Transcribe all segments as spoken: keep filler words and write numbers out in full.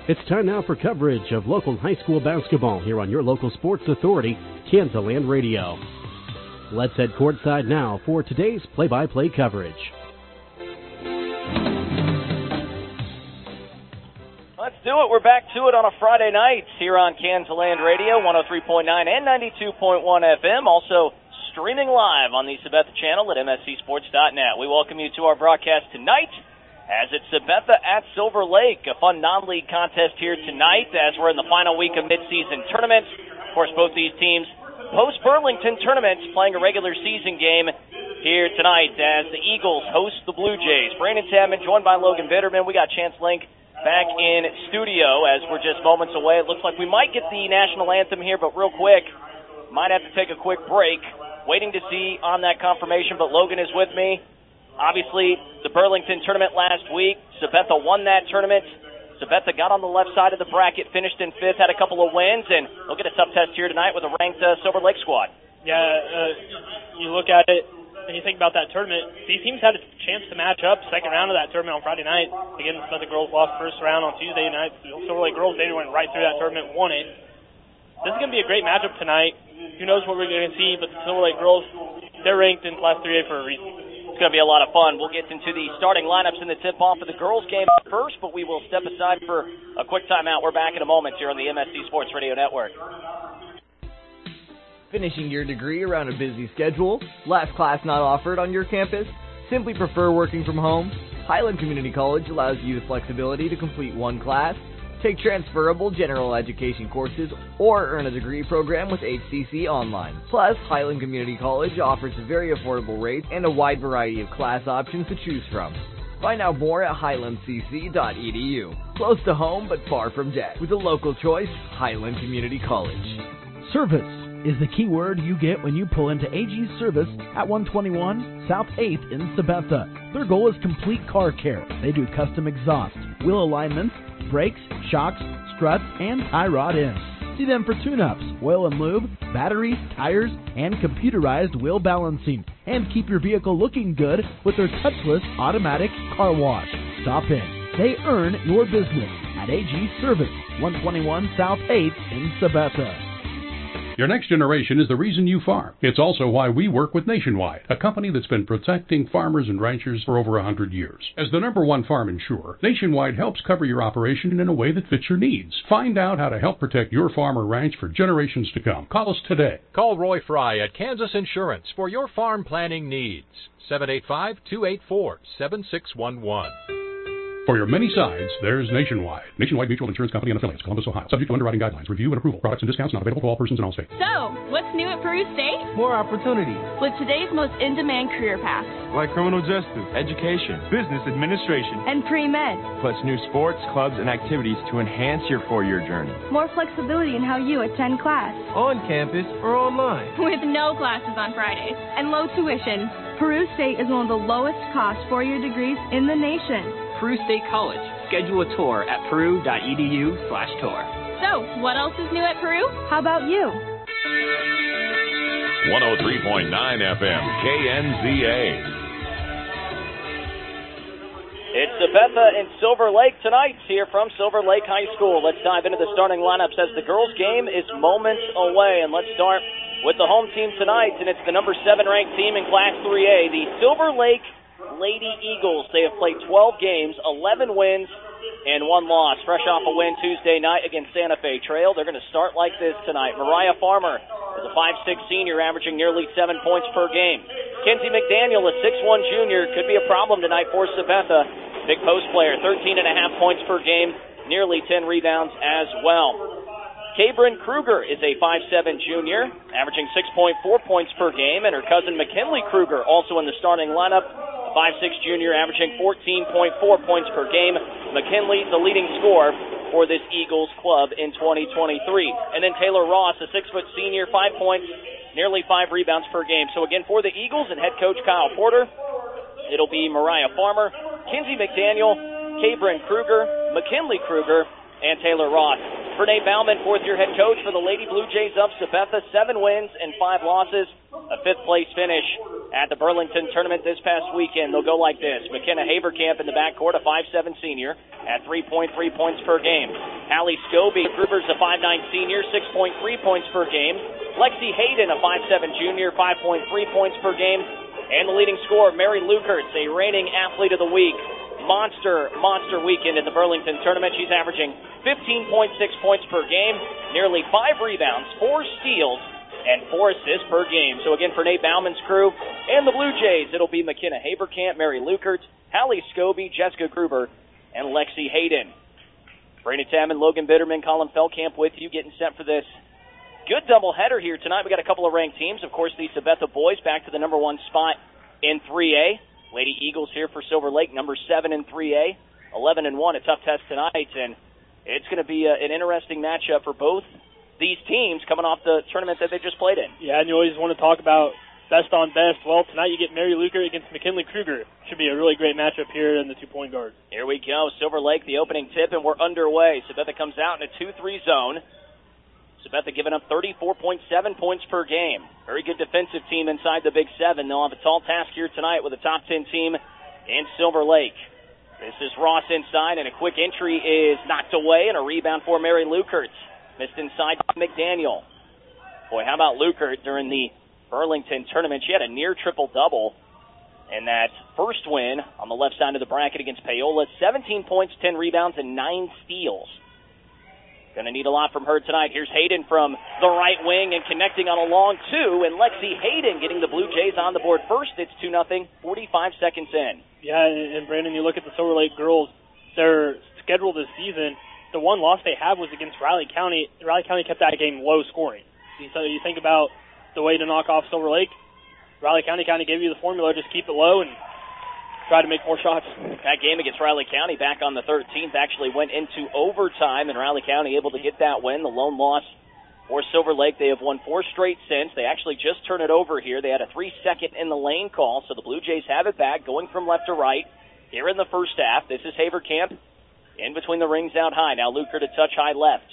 It's time now for coverage of local high school basketball here on your local sports authority, Kansaland Radio. Let's head courtside now for today's play-by-play coverage. Let's do it. We're back to it on a Friday night here on Kansaland Radio, one oh three point nine and ninety-two point one F M. Also streaming live on the Sabetha channel at M S C sports dot net. We welcome you to our broadcast tonight as it's Sabetha at Silver Lake, a fun non-league contest here tonight as we're in the final week of midseason tournaments. Of course, both these teams post-Burlington tournaments playing a regular season game here tonight as the Eagles host the Blue Jays. Brandon Chapman joined by Logan Bitterman. We got Chance Link back in studio as we're just moments away. It looks like we might get the national anthem here, but real quick, might have to take a quick break. Waiting to see on that confirmation, but Logan is with me. Obviously, the Burlington tournament last week, Sabetha won that tournament. Sabetha got on the left side of the bracket, finished in fifth, had a couple of wins, and we'll get a tough test here tonight with a ranked uh, Silver Lake squad. Yeah, uh, you look at it, and you think about that tournament, these teams had a chance to match up second round of that tournament on Friday night. Again, the Sabetha girls lost first round on Tuesday night. The Silver Lake girls, they went right through that tournament, won it. This is going to be a great matchup tonight. Who knows what we're going to see, but the Silver Lake girls, they're ranked in Class three A for a reason. It's going to be a lot of fun. We'll get into the starting lineups in the tip-off of the girls' game first, but we will step aside for a quick timeout. We're back in a moment here on the M S C Sports Radio Network. Finishing your degree around a busy schedule? Last class not offered on your campus? Simply prefer working from home? Highland Community College allows you the flexibility to complete one class, take transferable general education courses, or earn a degree program with H C C Online. Plus, Highland Community College offers very affordable rates and a wide variety of class options to choose from. Find out more at highland c c dot e d u. Close to home but far from debt. With a local choice, Highland Community College. Service is the key word you get when you pull into A G's Service at one twenty-one South eighth in Sabetha. Their goal is complete car care. They do custom exhaust, wheel alignments, brakes, shocks, struts, and tie rod ends. See them for tune-ups, oil and lube, batteries, tires, and computerized wheel balancing. And keep your vehicle looking good with their touchless automatic car wash. Stop in. They earn your business at A G Service, one twenty-one South eighth in Sabetha. Your next generation is the reason you farm. It's also why we work with Nationwide, a company that's been protecting farmers and ranchers for over one hundred years. As the number one farm insurer, Nationwide helps cover your operation in a way that fits your needs. Find out how to help protect your farm or ranch for generations to come. Call us today. Call Roy Fry at Kansas Insurance for your farm planning needs. seven eight five, two eight four, seven six one one. For your many sides, there's Nationwide. Nationwide Mutual Insurance Company and Affiliates, Columbus, Ohio. Subject to underwriting guidelines, review and approval. Products and discounts not available to all persons in all states. So, what's new at Peru State? More opportunity. With today's most in-demand career paths. Like criminal justice, education, business administration, and pre-med. Plus new sports, clubs, and activities to enhance your four-year journey. More flexibility in how you attend class. On campus or online. With no classes on Fridays and low tuition. Peru State is one of the lowest cost four-year degrees in the nation. Peru State College. Schedule a tour at peru dot e d u slash tour. So, what else is new at Peru? How about you? one oh three point nine F M, K N Z A. It's Sabetha and Silver Lake tonight here from Silver Lake High School. Let's dive into the starting lineups as the girls' game is moments away. And let's start with the home team tonight, and it's the number seven ranked team in Class three A, the Silver Lake Lady Eagles. They have played twelve games, eleven wins, and one loss. Fresh off a win Tuesday night against Santa Fe Trail. They're going to start like this tonight. Mariah Farmer is a five six senior averaging nearly seven points per game. Kenzie McDaniel, a six one junior, could be a problem tonight for Sabetha. Big post player, thirteen and a half points per game, nearly ten rebounds as well. Cabrin Kruger is a five seven junior, averaging six point four points per game, and her cousin McKinley Kruger also in the starting lineup, a five six junior, averaging fourteen point four points per game. McKinley, the leading scorer for this Eagles club in twenty twenty-three. And then Taylor Ross, a six foot senior, five points, nearly five rebounds per game. So again, for the Eagles and head coach Kyle Porter, it'll be Mariah Farmer, Kinsey McDaniel, Cabrin Kruger, McKinley Kruger, and Taylor Ross. Renee Bauman, fourth-year head coach for the Lady Blue Jays of Sabetha, seven wins and five losses. a fifth-place finish at the Burlington tournament this past weekend. They'll go like this. McKenna Haberkamp in the backcourt, a five seven senior, at three point three points per game. Hallie Scobie, Gruber's a five nine senior, six point three points per game. Lexi Hayden, a five seven junior, five point three points per game. And the leading scorer, Mary Lukertz, a reigning athlete of the week. Monster, monster weekend in the Burlington tournament. She's averaging fifteen point six points per game, nearly five rebounds, four steals, and four assists per game. So again, for Nate Bauman's crew and the Blue Jays, it'll be McKenna Haberkamp, Mary Lukertz, Hallie Scobie, Jessica Gruber, and Lexi Hayden. Brandon Tamman, Logan Bitterman, Colin Feldkamp with you, getting set for this good doubleheader here tonight. We got a couple of ranked teams. Of course, the Sabetha boys back to the number one spot in three A. Lady Eagles here for Silver Lake, number seven in three A, eleven and one, a tough test tonight, and it's going to be a, an interesting matchup for both these teams coming off the tournament that they just played in. Yeah, and you always want to talk about best on best. Well, tonight you get Mary Lukert against McKinley Kruger. Should be a really great matchup here in the two-point guard. Here we go, Silver Lake, the opening tip, and we're underway. Sabetha comes out in a two three zone. Sabetha giving up thirty-four point seven points per game. Very good defensive team inside the Big Seven. They'll have a tall task here tonight with a top ten team in Silver Lake. This is Ross inside, and a quick entry is knocked away, and a rebound for Mary Lukertz. Missed inside McDaniel. Boy, how about Lukert during the Burlington tournament? She had a near triple-double in that first win on the left side of the bracket against Paola. seventeen points, ten rebounds, and nine steals. Going to need a lot from her tonight. Here's Hayden from the right wing and connecting on a long two, and Lexi Hayden getting the Blue Jays on the board first. It's two nothing, forty-five seconds in. Yeah, and Brandon, you look at the Silver Lake girls, their schedule this season, the one loss they have was against Riley County. Riley County kept that game low scoring. So you think about the way to knock off Silver Lake, Riley County kind of gave you the formula, just keep it low and try to make more shots. That game against Riley County back on the thirteenth actually went into overtime, and Riley County able to get that win. The lone loss for Silver Lake. They have won four straight since. They actually just turned it over here. They had a three-second in the lane call, so the Blue Jays have it back, going from left to right here in the first half. This is Haberkamp in between the rings out high. Now Lukert to touch high left.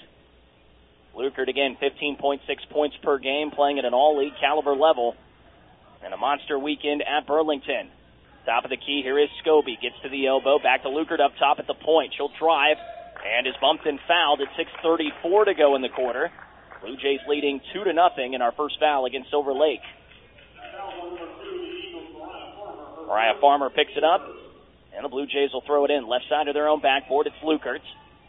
Lukert again, fifteen point six points per game, playing at an all-league caliber level. And a monster weekend at Burlington. Top of the key, here is Scobie. Gets to the elbow, back to Lukert up top at the point. She'll drive and is bumped and fouled at six thirty-four to go in the quarter. Blue Jays leading two to nothing in our first foul against Silver Lake. Mariah Farmer picks it up, and the Blue Jays will throw it in. Left side of their own backboard, it's Lukertz.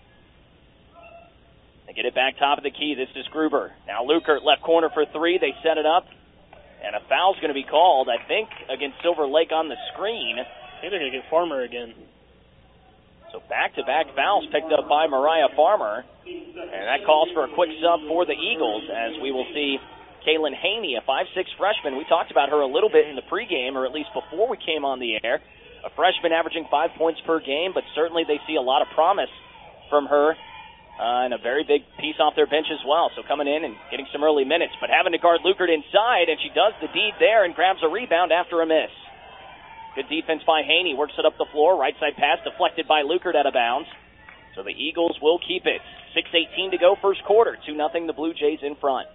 They get it back top of the key. This is Gruber. Now Lukert left corner for three. They set it up, and a foul's going to be called, I think, against Silver Lake on the screen. I think they're going to get Farmer again. So back-to-back fouls picked up by Mariah Farmer, and that calls for a quick sub for the Eagles, as we will see Kaylin Haney, a five six freshman. We talked about her a little bit in the pregame, or at least before we came on the air. A freshman averaging five points per game, but certainly they see a lot of promise from her. Uh, and a very big piece off their bench as well. So coming in and getting some early minutes, but having to guard Lukert inside, and she does the deed there and grabs a rebound after a miss. Good defense by Haney. Works it up the floor. Right side pass deflected by Lukert out of bounds. So the Eagles will keep it. six eighteen to go first quarter. two nothing the Blue Jays in front.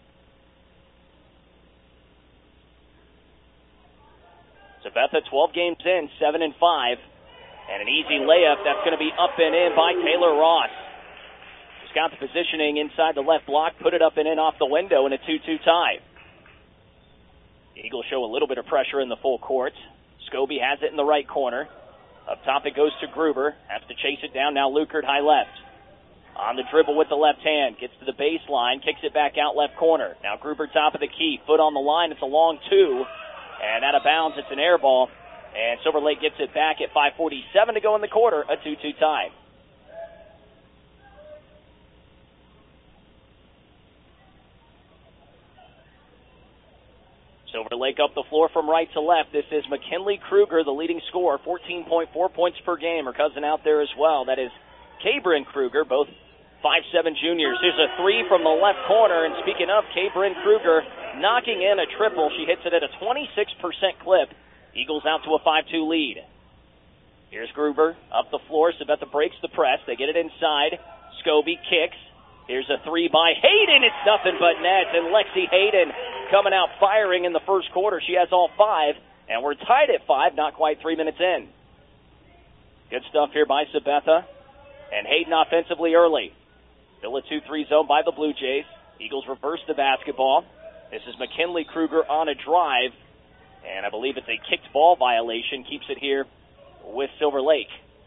Sabetha twelve games in, seven and five. And an easy layup that's going to be up and in by Taylor Ross. Got the positioning inside the left block, put it up and in off the window in a two two tie. Eagles show a little bit of pressure in the full court. Scobie has it in the right corner. Up top it goes to Gruber. Has to chase it down. Now Lukert high left. On the dribble with the left hand. Gets to the baseline. Kicks it back out left corner. Now Gruber top of the key. Foot on the line. It's a long two. And out of bounds, it's an air ball. And Silver Lake gets it back at five forty-seven to go in the quarter. A two two tie. Silver Lake up the floor from right to left. This is McKinley Kruger, the leading scorer, fourteen point four points per game. Her cousin out there as well. That is Kabryn Kruger, both five seven juniors. Here's a three from the left corner. And speaking of Kabryn Kruger, knocking in a triple. She hits it at a twenty-six percent clip. Eagles out to a five two lead. Here's Gruber up the floor. Sabetha breaks the press. They get it inside. Scobie kicks. Here's a three by Hayden. It's nothing but net. And Lexi Hayden coming out firing in the first quarter. She has all five, and we're tied at five, not quite three minutes in. Good stuff here by Sabetha. And Hayden offensively early. Still a two three zone by the Blue Jays. Eagles reverse the basketball. This is McKinley Kruger on a drive. And I believe it's a kicked ball violation. Keeps it here with Silver Lake.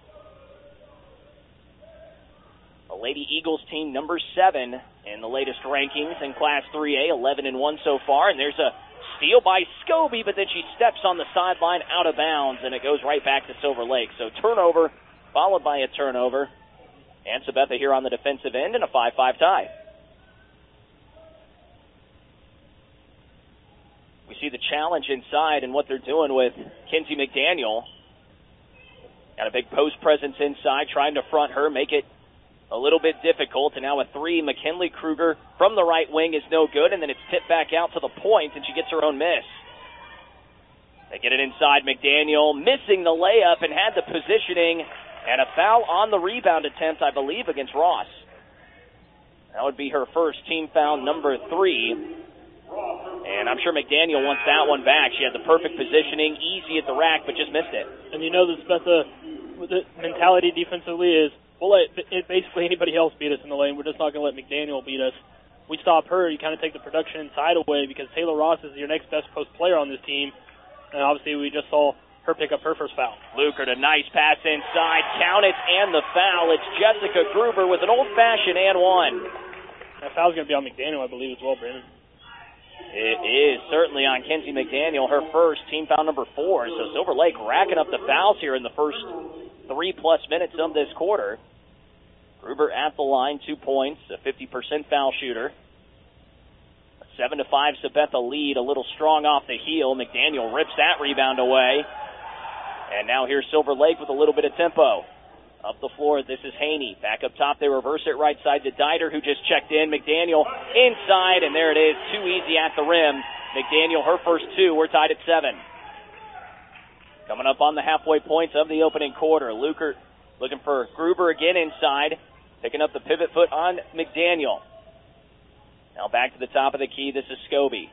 The Lady Eagles team number seven in the latest rankings in Class three A, eleven and one so far. And there's a steal by Scobie, but then she steps on the sideline out of bounds, and it goes right back to Silver Lake. So turnover followed by a turnover. And Sabetha here on the defensive end in a five five tie. We see the challenge inside and what they're doing with Kinsey McDaniel. Got a big post presence inside, trying to front her, make it a little bit difficult. And now a three, McKinley Kruger from the right wing is no good, and then it's tipped back out to the point, and she gets her own miss. They get it inside. McDaniel missing the layup and had the positioning, and a foul on the rebound attempt, I believe, against Ross. That would be her first team foul, number three. And I'm sure McDaniel wants that one back. She had the perfect positioning, easy at the rack, but just missed it. And you know, the the mentality defensively is, we'll let it, basically anybody else beat us in the lane. We're just not going to let McDaniel beat us. We stop her, you kind of take the production inside away, because Taylor Ross is your next best post player on this team. And obviously we just saw her pick up her first foul. Lukert, a nice pass inside. Count it, and the foul. It's Jessica Gruber with an old-fashioned and one. That foul's going to be on McDaniel, I believe, as well, Brandon. It is certainly on Kinsey McDaniel, her first, team foul number four. So Silver Lake racking up the fouls here in the first three-plus minutes of this quarter. Gruber at the line, two points, a fifty percent foul shooter. A seven to five Sabetha lead, a little strong off the heel. McDaniel rips that rebound away. And now here's Silver Lake with a little bit of tempo. Up the floor, this is Haney. Back up top, they reverse it right side to Dieter, who just checked in. McDaniel inside, and there it is, too easy at the rim. McDaniel, her first two. We're tied at seven. Coming up on the halfway points of the opening quarter. Lukert looking for Gruber again inside, picking up the pivot foot on McDaniel. Now back to the top of the key, this is Scobie.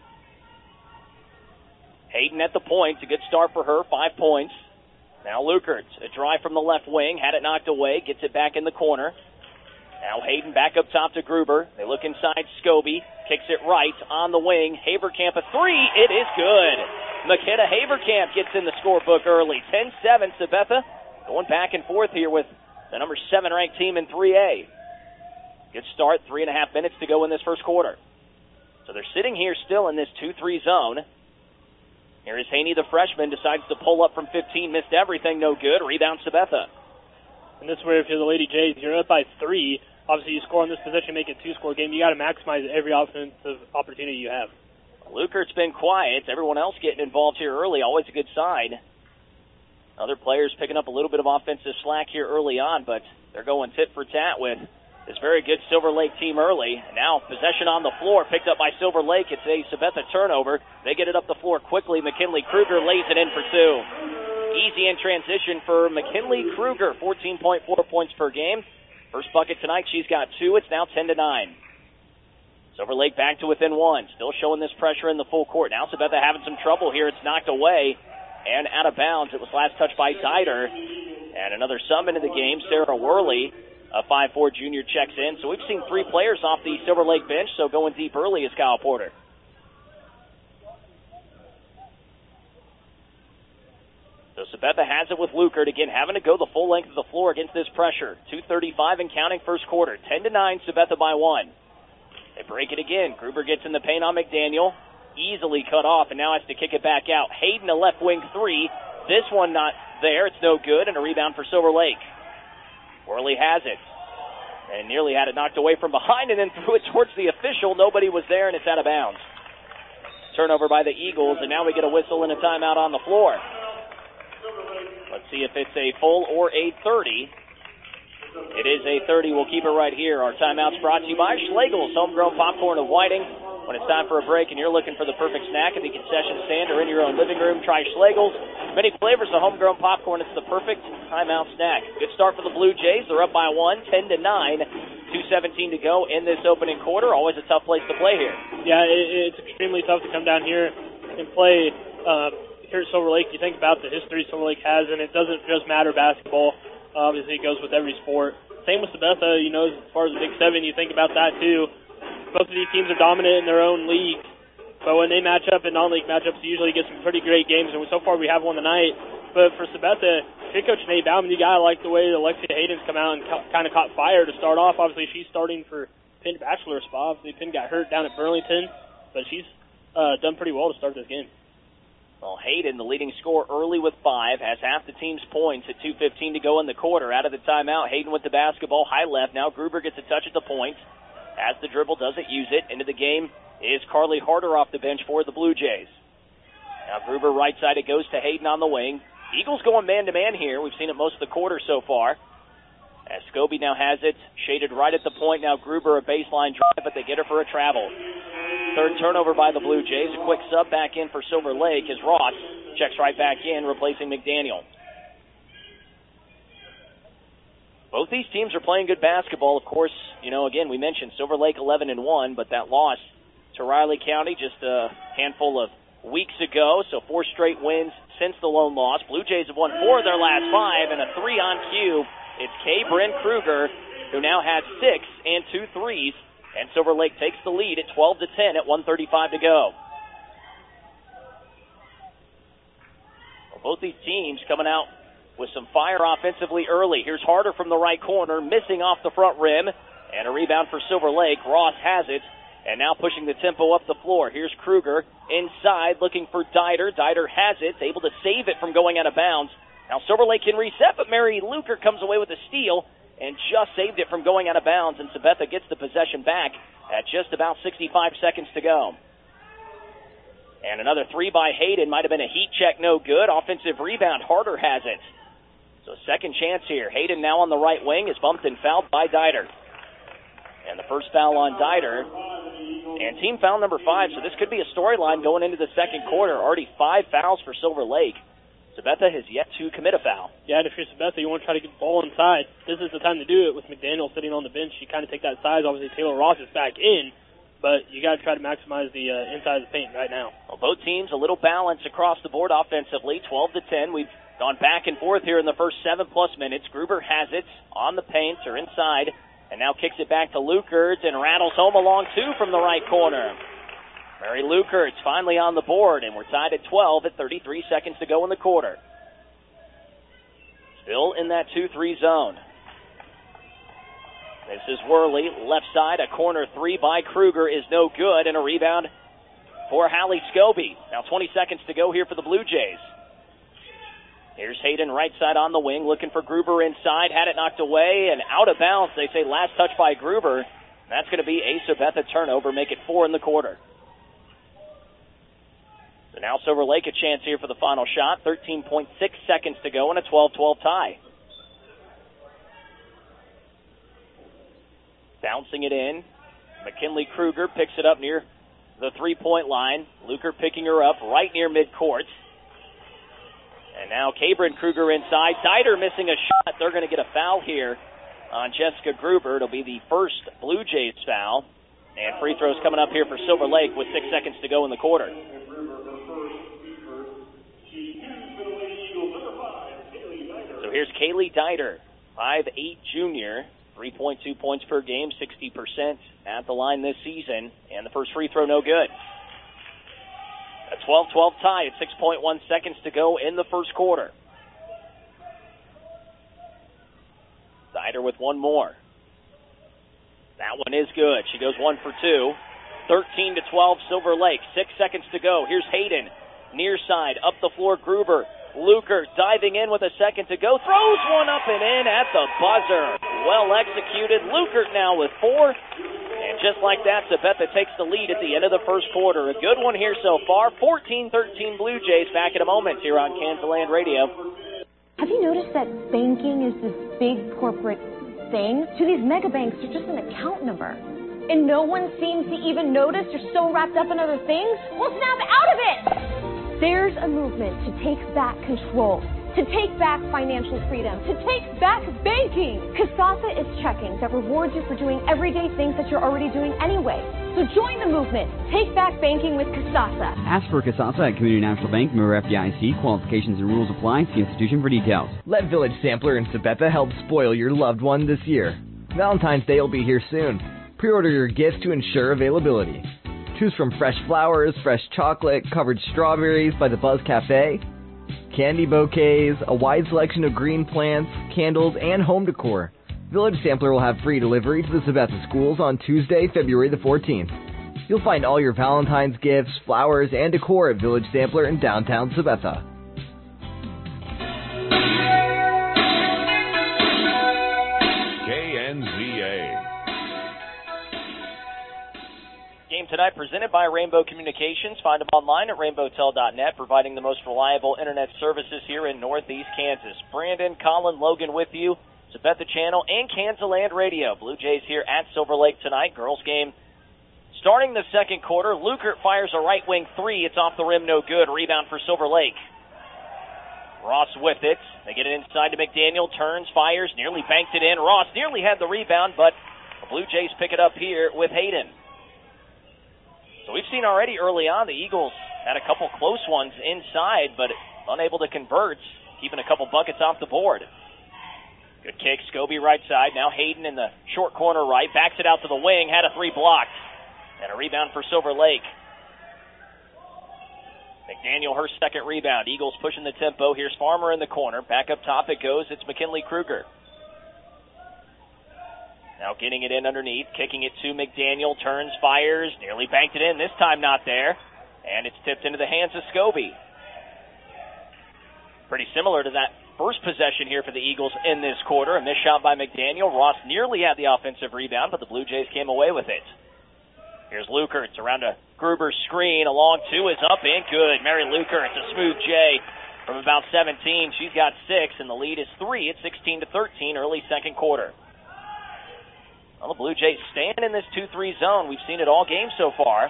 Hayden at the point, a good start for her, five points. Now Lukert, a drive from the left wing, had it knocked away, gets it back in the corner. Now Hayden back up top to Gruber. They look inside Scobie, kicks it right on the wing. Haverkamp a three, it is good. McKenna Haverkamp gets in the scorebook early. ten seven, Sabetha going back and forth here with the number seven ranked team in three A. Good start, three and a half minutes to go in this first quarter. So they're sitting here still in this two three zone. Here is Haney, the freshman, decides to pull up from fifteen, missed everything, no good. Rebound, Sabetha. And this is where, if you're the Lady Jays, you're up by three. Obviously, you score in this position, make it a two-score game. You got to maximize every offensive opportunity you have. Lukert's been quiet. Everyone else getting involved here early, always a good sign. Other players picking up a little bit of offensive slack here early on, but they're going tit for tat with this very good Silver Lake team early. Now possession on the floor, picked up by Silver Lake. It's a Sabetha turnover. They get it up the floor quickly. McKinley Kruger lays it in for two. Easy in transition for McKinley Kruger, fourteen point four points per game. First bucket tonight, she's got two. It's now ten to nine. Silver Lake back to within one. Still showing this pressure in the full court. Now Sabetha having some trouble here. It's knocked away and out of bounds. It was last touched by Dieter. And another sub into the game, Sarah Worley, a five four junior, checks in. So we've seen three players off the Silver Lake bench, so going deep early is Kyle Porter. So Sabetha has it with Lukert, again having to go the full length of the floor against this pressure. two thirty-five and counting first quarter. ten to nine, Sabetha by one. They break it again. Gruber gets in the paint on McDaniel. Easily cut off, and now has to kick it back out. Hayden, a left wing three. This one not there. It's no good, and a rebound for Silver Lake. Worley has it. And nearly had it knocked away from behind, and then threw it towards the official. Nobody was there, and it's out of bounds. Turnover by the Eagles, and now we get a whistle and a timeout on the floor. Let's see if it's a full or a thirty. It is a thirty. We'll keep it right here. Our timeout's brought to you by Schlegel's Homegrown Popcorn of Whiting. When it's time for a break and you're looking for the perfect snack at the concession stand or in your own living room, try Schlegel's. Many flavors of homegrown popcorn. It's the perfect timeout snack. Good start for the Blue Jays. They're up by one, ten to nine. two seventeen to go in this opening quarter. Always a tough place to play here. Yeah, it, it's extremely tough to come down here and play uh, here at Silver Lake. You think about the history Silver Lake has, and it doesn't just matter basketball. Obviously, it goes with every sport. Same with Sabetha, you know, as far as the Big Seven, you think about that too. Both of these teams are dominant in their own leagues, but when they match up in non-league matchups, you usually get some pretty great games, and so far we have one tonight. But for Sabetha, head coach Nate Bauman, you gotta like the way Alexia Hayden's come out and ca- kind of caught fire to start off. Obviously, she's starting for Penn Bachelor spot. Obviously, Penn got hurt down at Burlington, but she's uh, done pretty well to start this game. Well, Hayden, the leading scorer early with five, has half the team's points at two fifteen to go in the quarter. Out of the timeout, Hayden with the basketball, high left. Now Gruber gets a touch at the point. As the dribble, doesn't use it. Into the game is Carly Harder off the bench for the Blue Jays. Now Gruber right side, it goes to Hayden on the wing. Eagles going man-to-man here. We've seen it most of the quarter so far. As Scobie now has it, shaded right at the point. Now Gruber a baseline drive, but they get her for a travel. Third turnover by the Blue Jays. A quick sub back in for Silver Lake as Ross checks right back in, replacing McDaniel. Both these teams are playing good basketball. Of course, you know, again, we mentioned Silver Lake eleven and one, but that loss to Riley County just a handful of weeks ago, so four straight wins since the lone loss. Blue Jays have won four of their last five, and a three on cue. It's Kay Bryn Kruger, who now has six and two threes, and Silver Lake takes the lead at twelve to ten at one thirty-five to go. Well, both these teams coming out with some fire offensively early. Here's Harder from the right corner, missing off the front rim, and a rebound for Silver Lake. Ross has it, and now pushing the tempo up the floor. Here's Kruger inside, looking for Dieter. Dieter has it, able to save it from going out of bounds. Now Silver Lake can reset, but Mary Luker comes away with a steal and just saved it from going out of bounds, and Sabetha gets the possession back at just about sixty-five seconds to go. And another three by Hayden. Might have been a heat check, no good. Offensive rebound, Harder has it. So second chance here. Hayden now on the right wing is bumped and fouled by Dieter. And the first foul on Dieter. And team foul number five, so this could be a storyline going into the second quarter. Already five fouls for Silver Lake. Sabetha has yet to commit a foul. Yeah, and if you're Sabetha, you want to try to get the ball inside. This is the time to do it with McDaniel sitting on the bench. You kind of take that size. Obviously, Taylor Ross is back in, but you got to try to maximize the uh, inside of the paint right now. Well, both teams a little balance across the board offensively, twelve to ten. We've gone back and forth here in the first seven-plus minutes. Gruber has it on the paint or inside, and now kicks it back to Lukertz and rattles home a long two from the right corner. Mary Lukertz finally on the board, and we're tied at twelve at thirty-three seconds to go in the quarter. Still in that two three zone. This is Worley, left side, a corner three by Kruger is no good, and a rebound for Hallie Scobie. Now twenty seconds to go here for the Blue Jays. Here's Hayden right side on the wing, looking for Gruber inside, had it knocked away, and out of bounds. They say last touch by Gruber. That's going to be a Sabetha turnover, make it four in the quarter. So now Silver Lake a chance here for the final shot. thirteen point six seconds to go in a twelve twelve tie. Bouncing it in. McKinley Kruger picks it up near the three-point line. Luker picking her up right near midcourt. And now Cabrin Kruger inside. Dieter missing a shot. They're going to get a foul here on Jessica Gruber. It'll be the first Blue Jays foul. And free throws coming up here for Silver Lake with six seconds to go in the quarter. So here's Kaylee Dieter, five eight junior, three point two points per game, sixty percent at the line this season. And the first free throw no good. A twelve twelve tie at six point one seconds to go in the first quarter. Dieter with one more. That one is good. She goes one for two. thirteen to twelve, Silver Lake. Six seconds to go. Here's Hayden. Near side, up the floor, Gruber. Luker diving in with a second to go. Throws one up and in at the buzzer. Well executed. Luker now with four. And just like that, Sabetha takes the lead at the end of the first quarter. A good one here so far. fourteen thirteen Blue Jays. Back in a moment here on Kansas Land Radio. Have you noticed that banking is this big corporate thing? To these mega banks, they're just an account number. And no one seems to even notice you're so wrapped up in other things? Well, snap out of it! There's a movement to take back control. to take back financial freedom, to take back banking. Kasasa is checking that rewards you for doing everyday things that you're already doing anyway. So join the movement. Take back banking with Kasasa. Ask for Kasasa at Community National Bank, member F D I C. Qualifications and rules apply. See institution for details. Let Village Sampler in Sabetha help spoil your loved one this year. Valentine's Day will be here soon. Pre-order your gifts to ensure availability. Choose from fresh flowers, fresh chocolate, covered strawberries by the Buzz Cafe, candy bouquets, a wide selection of green plants, candles, and home decor. Village Sampler will have free delivery to the Sabetha schools on Tuesday, February the fourteenth. You'll find all your Valentine's gifts, flowers, and decor at Village Sampler in downtown Sabetha. K N Z A. Game tonight presented by Rainbow Communications. Find them online at rainbow tel dot net, providing the most reliable internet services here in Northeast Kansas. Brandon, Colin, Logan with you. Sabetha Channel and Kansas Land Radio. Blue Jays here at Silver Lake tonight. Girls game starting the second quarter. Lukert fires a right wing three. It's off the rim, no good. Rebound for Silver Lake. Ross with it. They get it inside to McDaniel. Turns, fires, nearly banked it in. Ross nearly had the rebound, but the Blue Jays pick it up here with Hayden. So we've seen already early on the Eagles had a couple close ones inside, but unable to convert, keeping a couple buckets off the board. Good kick, Scobie right side. Now Hayden in the short corner right. Backs it out to the wing. Had a three blocked. And a rebound for Silver Lake. McDaniel, her second rebound. Eagles pushing the tempo. Here's Farmer in the corner. Back up top it goes. It's McKinley Kruger. Now getting it in underneath. Kicking it to McDaniel. Turns, fires. Nearly banked it in. This time not there. And it's tipped into the hands of Scobie. Pretty similar to that first possession here for the Eagles in this quarter. A missed shot by McDaniel. Ross nearly had the offensive rebound, but the Blue Jays came away with it. Here's Lukertz around a Gruber screen. A long two is up and good. Mary Lukertz, a smooth J from about seventeen. She's got six, and the lead is three. It's sixteen to thirteen, early second quarter. Well, the Blue Jays stand in this two three zone. We've seen it all game so far.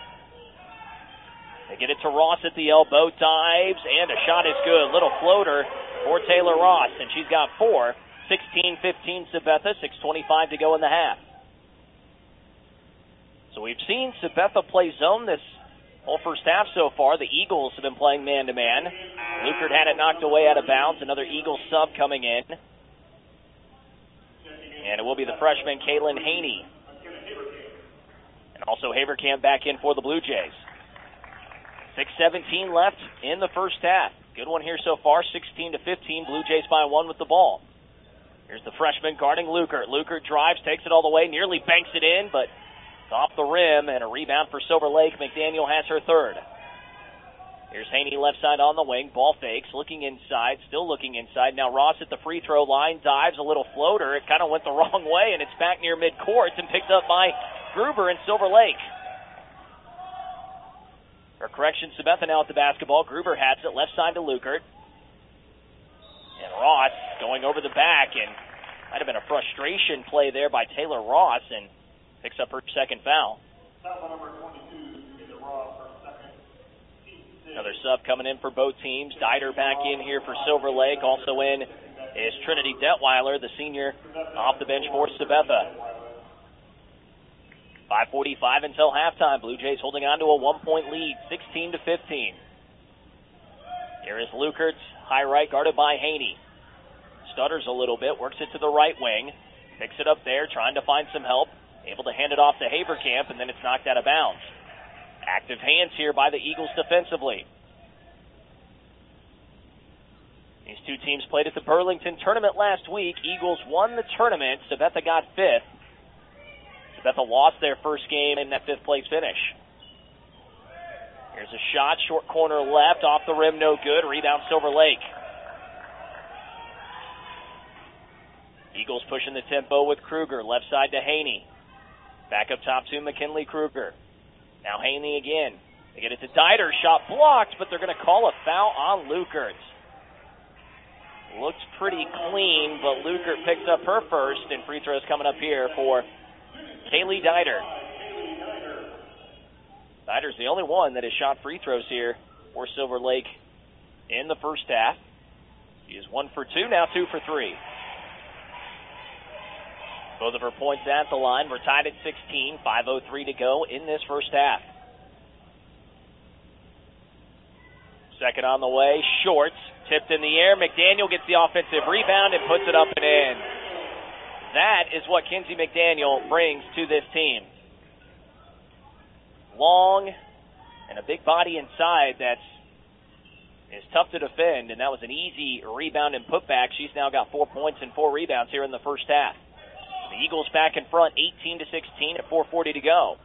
They get it to Ross at the elbow. Dives, and a shot is good. Little floater for Taylor Ross, and she's got four. sixteen fifteen Sabetha, six twenty-five to go in the half. So we've seen Sabetha play zone this whole first half so far. The Eagles have been playing man-to-man. Lukert had it knocked away out of bounds. Another Eagles sub coming in. And it will be the freshman Kaylin Haney. And also Haverkamp back in for the Blue Jays. six seventeen left in the first half. Good one here so far, sixteen to fifteen. Blue Jays by one with the ball. Here's the freshman guarding Lukert. Lukert drives, takes it all the way, nearly banks it in, but it's off the rim, and a rebound for Silver Lake. McDaniel has her third. Here's Haney left side on the wing. Ball fakes, looking inside, still looking inside. Now Ross at the free throw line, dives, a little floater. It kind of went the wrong way, and it's back near midcourt and picked up by Gruber in Silver Lake. Or correction, Sabetha now at the basketball. Gruber has it, left side to Lukert. And Ross going over the back, and might have been a frustration play there by Taylor Ross, and picks up her second foul. Another sub coming in for both teams. Dieter back in here for Silver Lake. Also in is Trinity Detweiler, the senior, off the bench for Sabetha. five forty-five until halftime. Blue Jays holding on to a one-point lead, sixteen to fifteen. Here is Lukertz, high right, guarded by Haney. Stutters a little bit, works it to the right wing. Picks it up there, trying to find some help. Able to hand it off to Haverkamp, and then it's knocked out of bounds. Active hands here by the Eagles defensively. These two teams played at the Burlington tournament last week. Eagles won the tournament. Sabetha got fifth. Sabetha lost their first game in that fifth place finish. Here's a shot, short corner left, off the rim, no good. Rebound Silver Lake. Eagles pushing the tempo with Kruger, left side to Haney. Back up top to McKinley Kruger. Now Haney again. They get it to Dieter. Shot blocked, but they're going to call a foul on Lukert. Looked pretty clean, but Lukert picks up her first, and free throws coming up here for Kaylee Dieter. Dieter's the only one that has shot free throws here for Silver Lake in the first half. She is one for two, now two for three. Both of her points at the line. We're tied at sixteen, five oh three to go in this first half. Second on the way, Shorts, tipped in the air. McDaniel gets the offensive rebound and puts it up and in. That is what Kinsey McDaniel brings to this team. Long and a big body inside that's is tough to defend, and that was an easy rebound and putback. She's now got four points and four rebounds here in the first half. The Eagles back in front, eighteen to sixteen at four forty to go.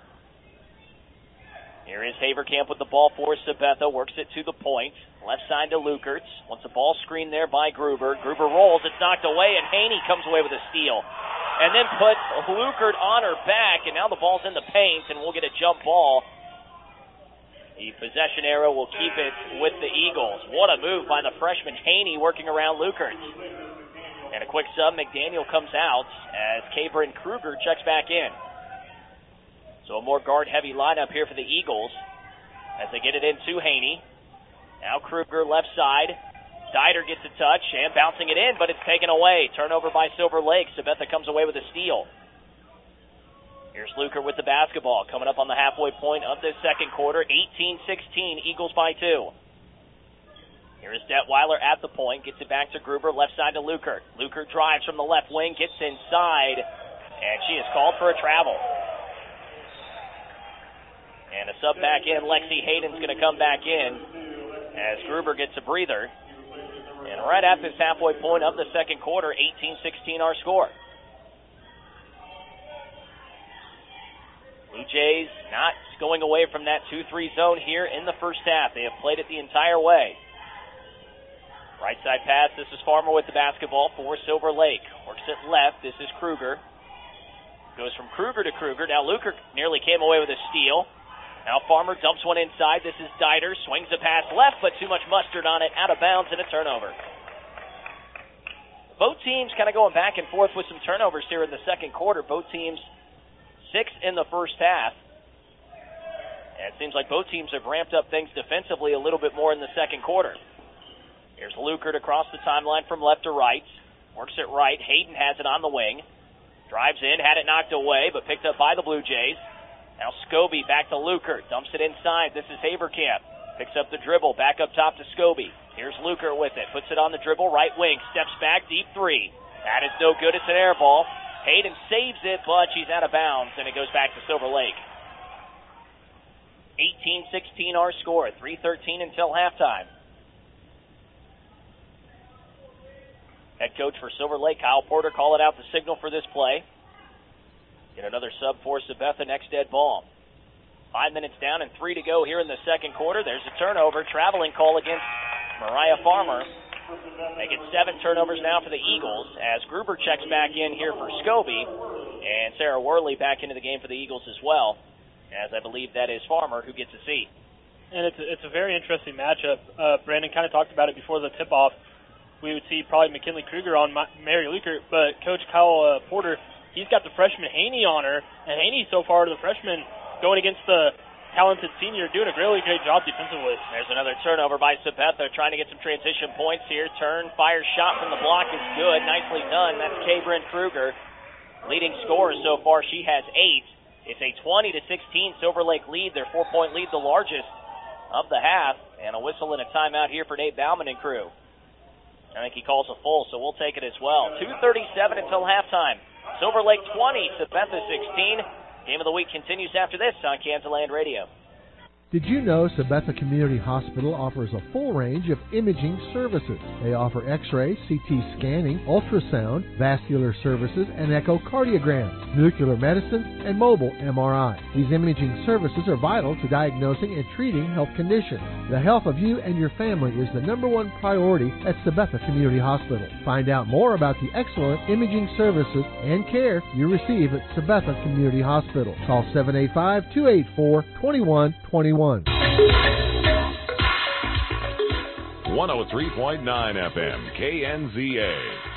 Here is Haverkamp with the ball for Sabetha, works it to the point. Left side to Lukertz. Wants a ball screen there by Gruber. Gruber rolls, it's knocked away, and Haney comes away with a steal. And then puts Lukert on her back, and now the ball's in the paint, and we'll get a jump ball. The possession arrow will keep it with the Eagles. What a move by the freshman Haney working around Lukertz. And a quick sub, McDaniel comes out as Cabrin Kruger checks back in. So a more guard-heavy lineup here for the Eagles as they get it into Haney. Now Kruger left side. Dieter gets a touch and bouncing it in, but it's taken away. Turnover by Silver Lake. Sabetha comes away with a steal. Here's Luker with the basketball, coming up on the halfway point of this second quarter. eighteen sixteen, Eagles by two. Here is Detweiler at the point, gets it back to Gruber, left side to Luker. Luker drives from the left wing, gets inside, and she is called for a travel. And a sub back in, Lexi Hayden's going to come back in as Gruber gets a breather. And right at this halfway point of the second quarter, eighteen sixteen our score. Blue Jays not going away from that two three zone here in the first half. They have played it the entire way. Right side pass, this is Farmer with the basketball for Silver Lake. Works it left, this is Kruger. Goes from Kruger to Kruger. Now Luker nearly came away with a steal. Now Farmer dumps one inside, this is Dieter. Swings the pass left, but too much mustard on it, out of bounds, and a turnover. Both teams kind of going back and forth with some turnovers here in the second quarter. Both teams six in the first half. And it seems like both teams have ramped up things defensively a little bit more in the second quarter. Here's Lukert across the timeline from left to right. Works it right. Hayden has it on the wing. Drives in, had it knocked away, but picked up by the Blue Jays. Now Scobie back to Lukert. Dumps it inside. This is Haverkamp. Picks up the dribble. Back up top to Scobie. Here's Lukert with it. Puts it on the dribble. Right wing. Steps back. Deep three. That is no good. It's an air ball. Hayden saves it, but she's out of bounds, and it goes back to Silver Lake. eighteen sixteen our score. three thirteen until halftime. Head coach for Silver Lake, Kyle Porter, calling out the signal for this play. Get another sub for Sabetha, next dead ball. Five minutes down and three to go here in the second quarter. There's a turnover, traveling call against Mariah Farmer. They get seven turnovers now for the Eagles as Gruber checks back in here for Scobie. And Sarah Worley back into the game for the Eagles as well, as I believe that is Farmer who gets a seat. And it's a, it's a very interesting matchup. Uh, Brandon kind of talked about it before the tip-off. We would see probably McKinley Kruger on Mary Lukert, but Coach Kyle uh, Porter, he's got the freshman Haney on her, and Haney so far, the freshman, going against the talented senior, doing a really great job defensively. There's another turnover by Sabetha, trying to get some transition points here. Turn, fire shot from the block is good. Nicely done. That's Cabrin Kruger. Leading scorer so far, she has eight. It's a twenty to sixteen Silver Lake lead, their four-point lead, the largest of the half, and a whistle and a timeout here for Nate Bauman and crew. I think he calls a full, so we'll take it as well. two thirty-seven until halftime. Silver Lake twenty, Sabetha sixteen. Game of the week continues after this on Kansas Land Radio. Did you know Sabetha Community Hospital offers a full range of imaging services? They offer x-ray, C T scanning, ultrasound, vascular services, and echocardiograms, nuclear medicine, and mobile M R I. These imaging services are vital to diagnosing and treating health conditions. The health of you and your family is the number one priority at Sabetha Community Hospital. Find out more about the excellent imaging services and care you receive at Sabetha Community Hospital. Call seven eight five, two eight four, two one two one. one oh three point nine F M, K N Z A.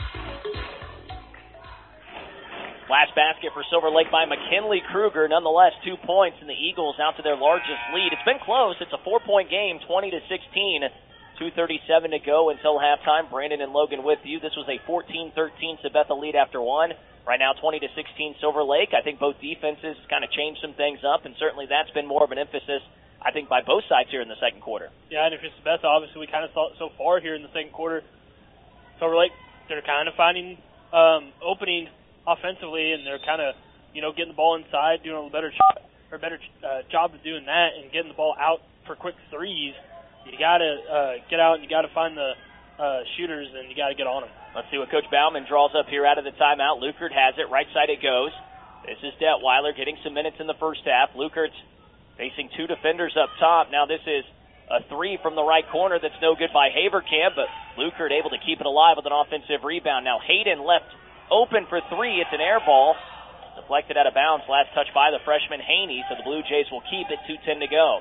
Last basket for Silver Lake by McKinley Kruger. Nonetheless, two points, and the Eagles out to their largest lead. It's been close. It's a four-point game, twenty to sixteen. two thirty-seven to go until halftime. Brandon and Logan with you. This was a fourteen thirteen Sabetha lead after one. Right now twenty to sixteen Silver Lake. I think both defenses kind of changed some things up, and certainly that's been more of an emphasis, I think, by both sides here in the second quarter. Yeah, and if it's Sabetha, obviously we kind of saw it so far here in the second quarter. Silver Lake, they're kind of finding um, opening offensively, and they're kind of, you know, getting the ball inside, doing a better job, or better uh, job of doing that, and getting the ball out for quick threes. You got to uh, get out and you got to find the uh, shooters, and you got to get on them. Let's see what Coach Bauman draws up here out of the timeout. Lukert has it. Right side it goes. This is Detweiler getting some minutes in the first half. Lukert's facing two defenders up top. Now this is a three from the right corner that's no good by Haverkamp, but Lukert able to keep it alive with an offensive rebound. Now Hayden left open for three. It's an air ball. Deflected out of bounds. Last touch by the freshman Haney, so the Blue Jays will keep it. two ten to go.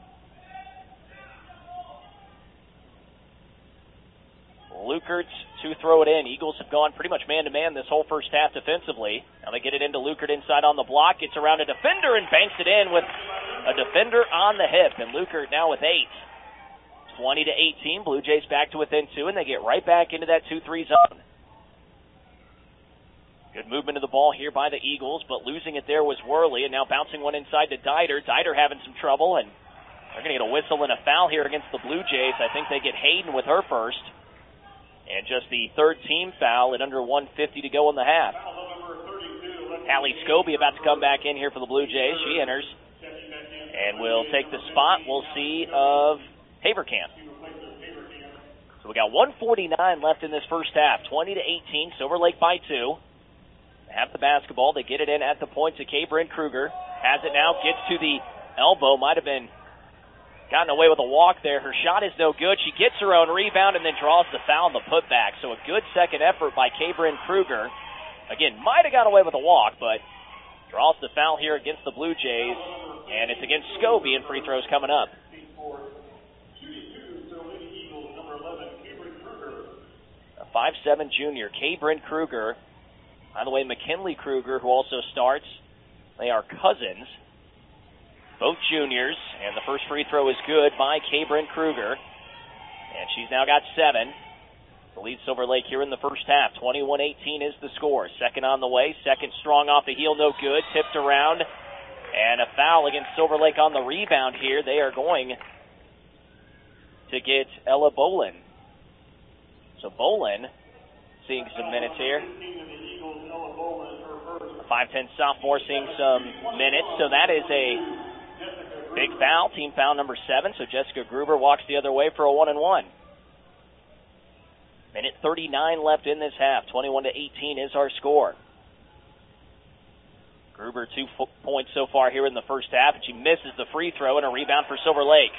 Lukert's to throw it in. Eagles have gone pretty much man-to-man this whole first half defensively. Now they get it into Lukert inside on the block. Gets around a defender and banks it in with a defender on the hip. And Lukert now with eight. twenty to eighteen. Blue Jays back to within two, and they get right back into that two three zone. Good movement of the ball here by the Eagles, but losing it there was Worley, and now bouncing one inside to Dieter. Dieter having some trouble, and they're going to get a whistle and a foul here against the Blue Jays. I think they get Hayden with her first. And just the third team foul at under one fifty to go in the half. Hallie Scobie about to come back in here for the Blue Jays. She enters and will take the spot, we'll see, of Haverkamp. So we got one forty-nine left in this first half. twenty to eighteen, Silver Lake by two. They have the basketball. They get it in at the point to Kaybryn Kruger. Has it now, gets to the elbow. Might have been gotten away with a walk there. Her shot is no good. She gets her own rebound and then draws the foul on the putback. So a good second effort by Kaybryn Kruger. Again, might have got away with a walk, but draws the foul here against the Blue Jays. And it's against Scobie, and free throws coming up. A five seven junior, Kaybryn Kruger. By the way, McKinley Kruger, who also starts. They are cousins. Both juniors, and the first free throw is good by Kaybryn Kruger. And she's now got seven. The lead Silver Lake here in the first half. twenty-one eighteen is the score. Second on the way. Second strong off the heel, no good. Tipped around. And a foul against Silver Lake on the rebound here. They are going to get Ella Bolin. So Bolin seeing some minutes here. A five ten sophomore seeing some minutes. So that is a big foul, team foul number seven, so Jessica Gruber walks the other way for a one and one. Minute thirty-nine left in this half. twenty-one to eighteen is our score. Gruber two fo- points so far here in the first half, and she misses the free throw and a rebound for Silver Lake.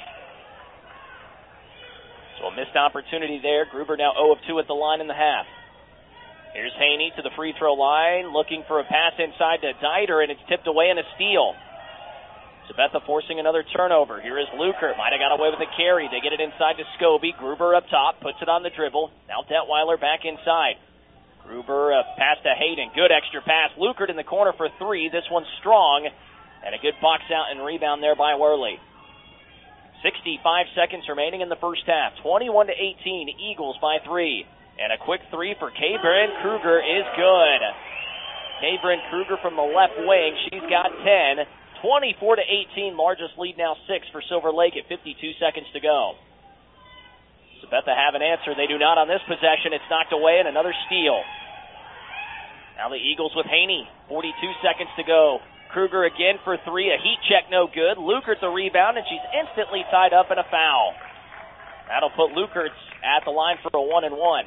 So a missed opportunity there. Gruber now zero of two at the line in the half. Here's Haney to the free throw line, looking for a pass inside to Dieter, and it's tipped away in a steal. Sabetha forcing another turnover. Here is Lukert. Might have got away with a carry. They get it inside to Scobie. Gruber up top. Puts it on the dribble. Now Detweiler back inside. Gruber uh, pass to Hayden. Good extra pass. Lukert in the corner for three. This one's strong. And a good box out and rebound there by Worley. sixty-five seconds remaining in the first half. twenty-one to eighteen. Eagles by three. And a quick three for Kaybryn Kruger is good. Kaybryn Kruger from the left wing. She's got ten. twenty-four to eighteen, largest lead now six for Silver Lake at fifty-two seconds to go. Sabetha have an answer. They do not on this possession. It's knocked away and another steal. Now the Eagles with Haney. forty-two seconds to go. Kruger again for three. A heat check, no good. Lukert the rebound, and she's instantly tied up in a foul. That'll put Lukert at the line for a one and one.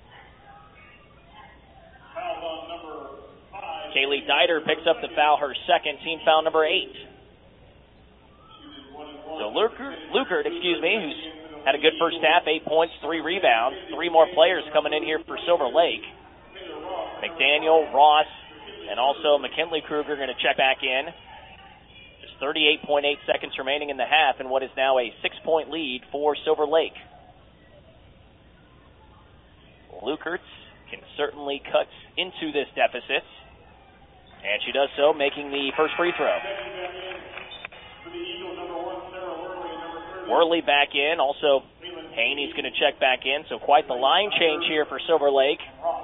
Kaylee Dieter picks up the foul, her second, team foul number eight. So Lukert, Lukert, excuse me, who's had a good first half, eight points, three rebounds. Three more players coming in here for Silver Lake. McDaniel, Ross, and also McKinley Kruger going to check back in. Just thirty-eight point eight seconds remaining in the half in what is now a six-point lead for Silver Lake. Lukert can certainly cut into this deficit. And she does so, making the first free throw. Worley back in. Also, Haney's going to check back in. So quite the line change here for Silver Lake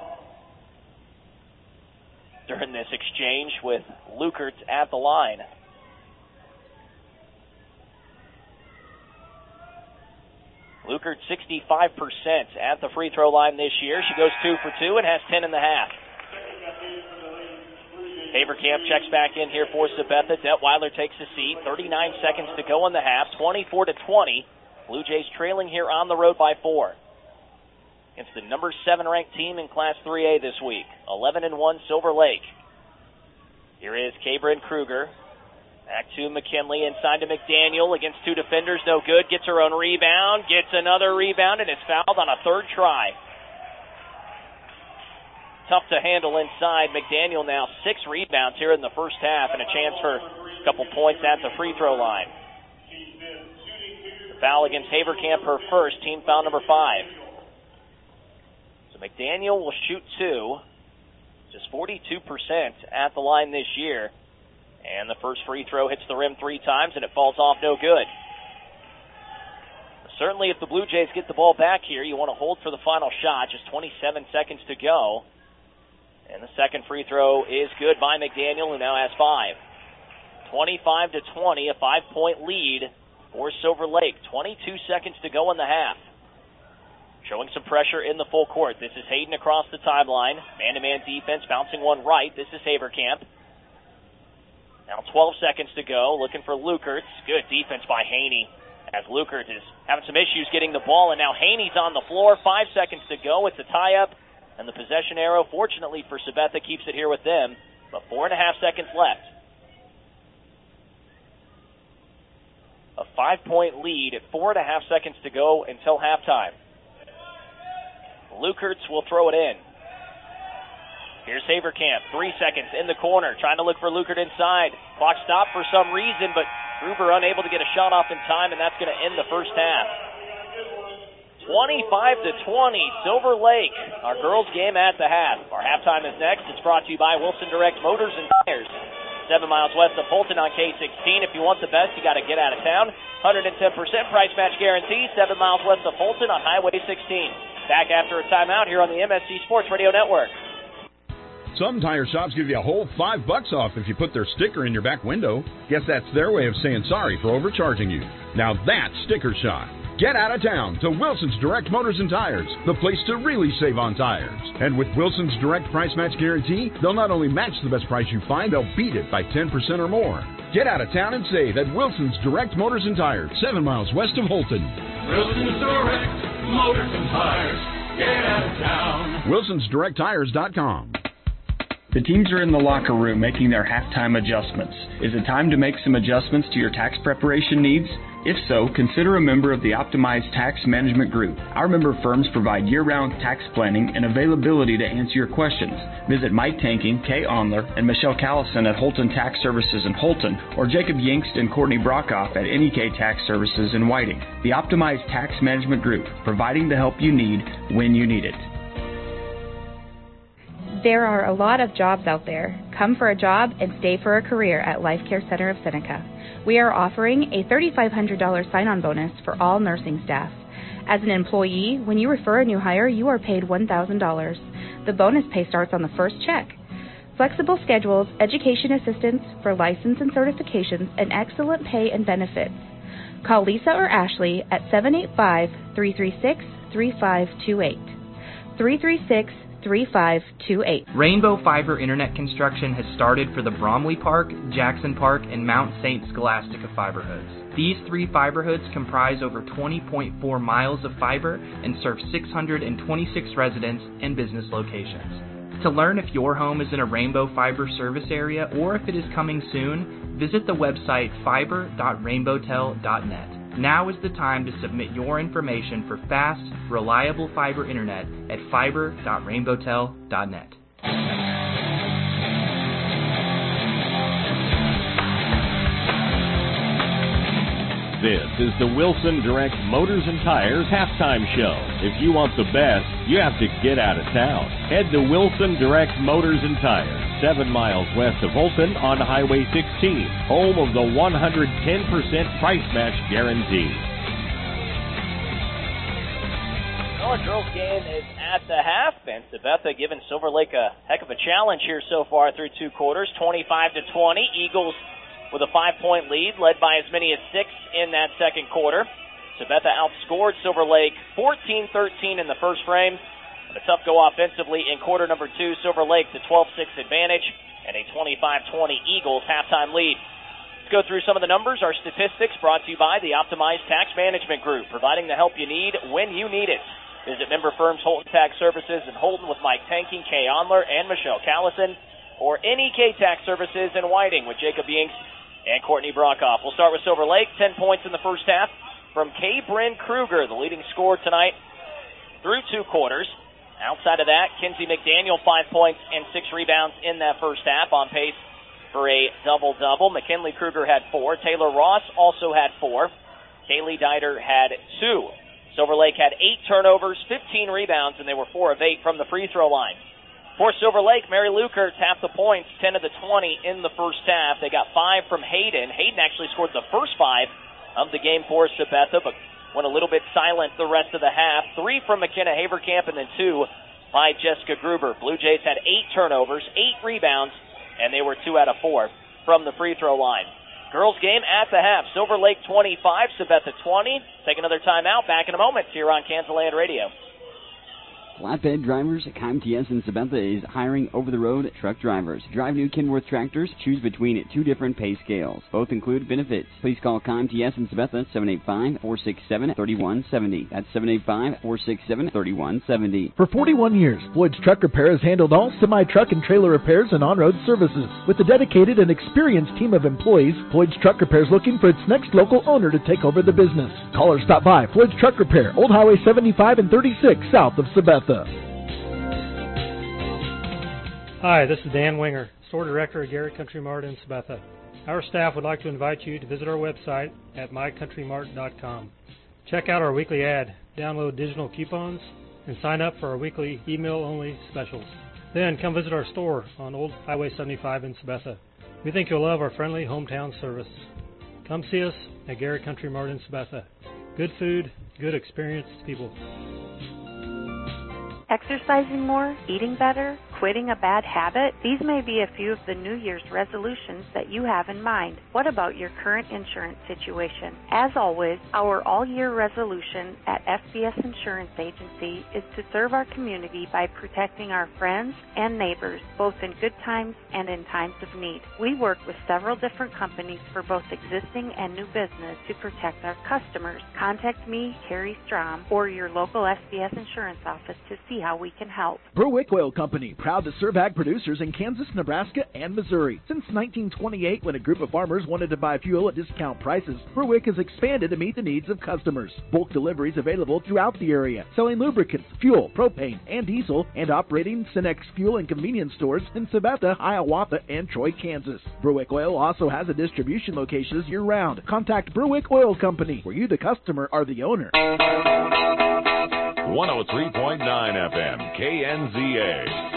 during this exchange with Lukert at the line. Lukert sixty-five percent at the free throw line this year. She goes two for two and has ten in the half. Haverkamp checks back in here for Sabetha. Detweiler takes a seat. thirty-nine seconds to go in the half. twenty-four to twenty. Blue Jays trailing here on the road by four. Against the number seven ranked team in Class three A this week. eleven and one Silver Lake. Here is Cabrin Kruger. Back to McKinley, inside to McDaniel against two defenders, no good. Gets her own rebound, gets another rebound, and is fouled on a third try. Tough to handle inside. McDaniel now six rebounds here in the first half and a chance for a couple points at the free throw line. The foul against Haverkamp, her first, team foul number five. So McDaniel will shoot two, just forty-two percent at the line this year. And the first free throw hits the rim three times and it falls off no good. Certainly if the Blue Jays get the ball back here, you want to hold for the final shot. Just twenty-seven seconds to go. And the second free throw is good by McDaniel, who now has five. twenty-five to twenty, a five-point lead for Silver Lake. twenty-two seconds to go in the half. Showing some pressure in the full court. This is Hayden across the timeline. Man-to-man defense, bouncing one right. This is Haverkamp. Now twelve seconds to go, looking for Lukert. Good defense by Haney, as Lukert is having some issues getting the ball, and now Haney's on the floor. Five seconds to go. It's a tie-up, and the possession arrow, fortunately for Sabetha, keeps it here with them, but four and a half seconds left. A five-point lead at four and a half seconds to go until halftime. Lukertz will throw it in. Here's Haverkamp, three seconds in the corner, trying to look for Lukert inside. Clock stopped for some reason, but Gruber unable to get a shot off in time, and that's going to end the first half. twenty-five to twenty, Silver Lake, our girls' game at the half. Our halftime is next. It's brought to you by Wilson Direct Motors and Tires. Seven miles west of Fulton on K sixteen. If you want the best, you got to get out of town. one hundred ten percent price match guarantee. Seven miles west of Fulton on Highway sixteen. Back after a timeout here on the M S C Sports Radio Network. Some tire shops give you a whole five bucks off if you put their sticker in your back window. Guess that's their way of saying sorry for overcharging you. Now that's Sticker Shock. Get out of town to Wilson's Direct Motors and Tires, the place to really save on tires. And with Wilson's Direct Price Match Guarantee, they'll not only match the best price you find, they'll beat it by ten percent or more. Get out of town and save at Wilson's Direct Motors and Tires, seven miles west of Holton. Wilson's Direct Motors and Tires. Get out of town. Wilsons Direct Tires dot com. The teams are in the locker room making their halftime adjustments. Is it time to make some adjustments to your tax preparation needs? If so, consider a member of the Optimized Tax Management Group. Our member firms provide year-round tax planning and availability to answer your questions. Visit Mike Tanking, Kay Onler, and Michelle Callison at Holton Tax Services in Holton, or Jacob Yingst and Courtney Brockhoff at N E K Tax Services in Whiting. The Optimized Tax Management Group, providing the help you need when you need it. There are a lot of jobs out there. Come for a job and stay for a career at Life Care Center of Seneca. We are offering a three thousand five hundred dollars sign-on bonus for all nursing staff. As an employee, when you refer a new hire, you are paid one thousand dollars. The bonus pay starts on the first check. Flexible schedules, education assistance for license and certifications, and excellent pay and benefits. Call Lisa or Ashley at seven eight five, three three six, three five two eight. three three six, three five two eight. Rainbow Fiber Internet construction has started for the Bromley Park, Jackson Park, and Mount Saint Scholastica fiber hoods. These three fiber hoods comprise over twenty point four miles of fiber and serve six hundred twenty-six residents and business locations. To learn if your home is in a Rainbow Fiber service area or if it is coming soon, visit the website fiber dot rainbowtel dot net. Now is the time to submit your information for fast, reliable fiber internet at fiber dot rainbowtel dot net. This is the Wilson Direct Motors and Tires halftime show. If you want the best, you have to get out of town. Head to Wilson Direct Motors and Tires, seven miles west of Holton on Highway sixteen, home of the one hundred ten percent price match guarantee. score. Girls game is at the half, and Sabetha giving Silver Lake a heck of a challenge here so far through two quarters, twenty-five to twenty. Eagles with a five-point lead, led by as many as six in that second quarter. Sabetha outscored Silver Lake fourteen thirteen in the first frame. A tough go offensively in quarter number two. Silver Lake the twelve six advantage and a twenty-five twenty Eagles halftime lead. Let's go through some of the numbers. Our statistics brought to you by the Optimized Tax Management Group, providing the help you need when you need it. Visit member firms Holton Tax Services in Holton with Mike Tanking, Kay Onler, and Michelle Callison, or N E K Tax Services in Whiting with Jacob Yinks and Courtney Brockhoff. We'll start with Silver Lake. Ten points in the first half from Kay Bryn Kruger, the leading scorer tonight through two quarters. Outside of that, Kinsey McDaniel, five points and six rebounds in that first half, on pace for a double-double. McKinley Kruger had four. Taylor Ross also had four. Kaylee Dieter had two. Silver Lake had eight turnovers, fifteen rebounds, and they were four of eight from the free throw line. For Silver Lake, Mary Lukert tapped the points, ten of the twenty in the first half. They got five from Hayden. Hayden actually scored the first five of the game for Sabetha, but went a little bit silent the rest of the half. Three from McKenna Haverkamp and then two by Jessica Gruber. Blue Jays had eight turnovers, eight rebounds, and they were two out of four from the free throw line. Girls game at the half. Silver Lake twenty-five, Sabetha twenty. Take another timeout. Back in a moment here on Kansas Land Radio. Flatbed drivers, C O M T S in Sabetha is hiring over-the-road truck drivers. Drive new Kenworth tractors. Choose between two different pay scales. Both include benefits. Please call C O M T S in Sabetha, seven eight five, four six seven, three one seven zero. That's seven eight five, four six seven, three one seven zero. For forty-one years, Floyd's Truck Repair has handled all semi-truck and trailer repairs and on-road services. With a dedicated and experienced team of employees, Floyd's Truck Repair is looking for its next local owner to take over the business. Call or stop by Floyd's Truck Repair, Old Highway seventy-five and thirty-six, south of Sabetha. Hi, this is Dan Winger, Store Director at Garrett Country Mart in Sabetha. Our staff would like to invite you to visit our website at my country mart dot com. Check out our weekly ad, download digital coupons, and sign up for our weekly email-only specials. Then come visit our store on Old Highway seventy-five in Sabetha. We think you'll love our friendly hometown service. Come see us at Garrett Country Mart in Sabetha. Good food, good experienced people. Exercising more, eating better, quitting a bad habit? These may be a few of the New Year's resolutions that you have in mind. What about your current insurance situation? As always, our all-year resolution at F B S Insurance Agency is to serve our community by protecting our friends and neighbors, both in good times and in times of need. We work with several different companies for both existing and new business to protect our customers. Contact me, Carrie Strom, or your local F B S Insurance office to see how we can help. Berwick Oil Company, proud to serve ag producers in Kansas, Nebraska, and Missouri. Since nineteen twenty-eight, when a group of farmers wanted to buy fuel at discount prices, Berwick has expanded to meet the needs of customers. Bulk deliveries available throughout the area, selling lubricants, fuel, propane, and diesel, and operating Cenex fuel and convenience stores in Sabetha, Hiawatha, and Troy, Kansas. Berwick Oil also has a distribution locations year-round. Contact Berwick Oil Company, where you, the customer, are the owner. one oh three point nine F M, K N Z A.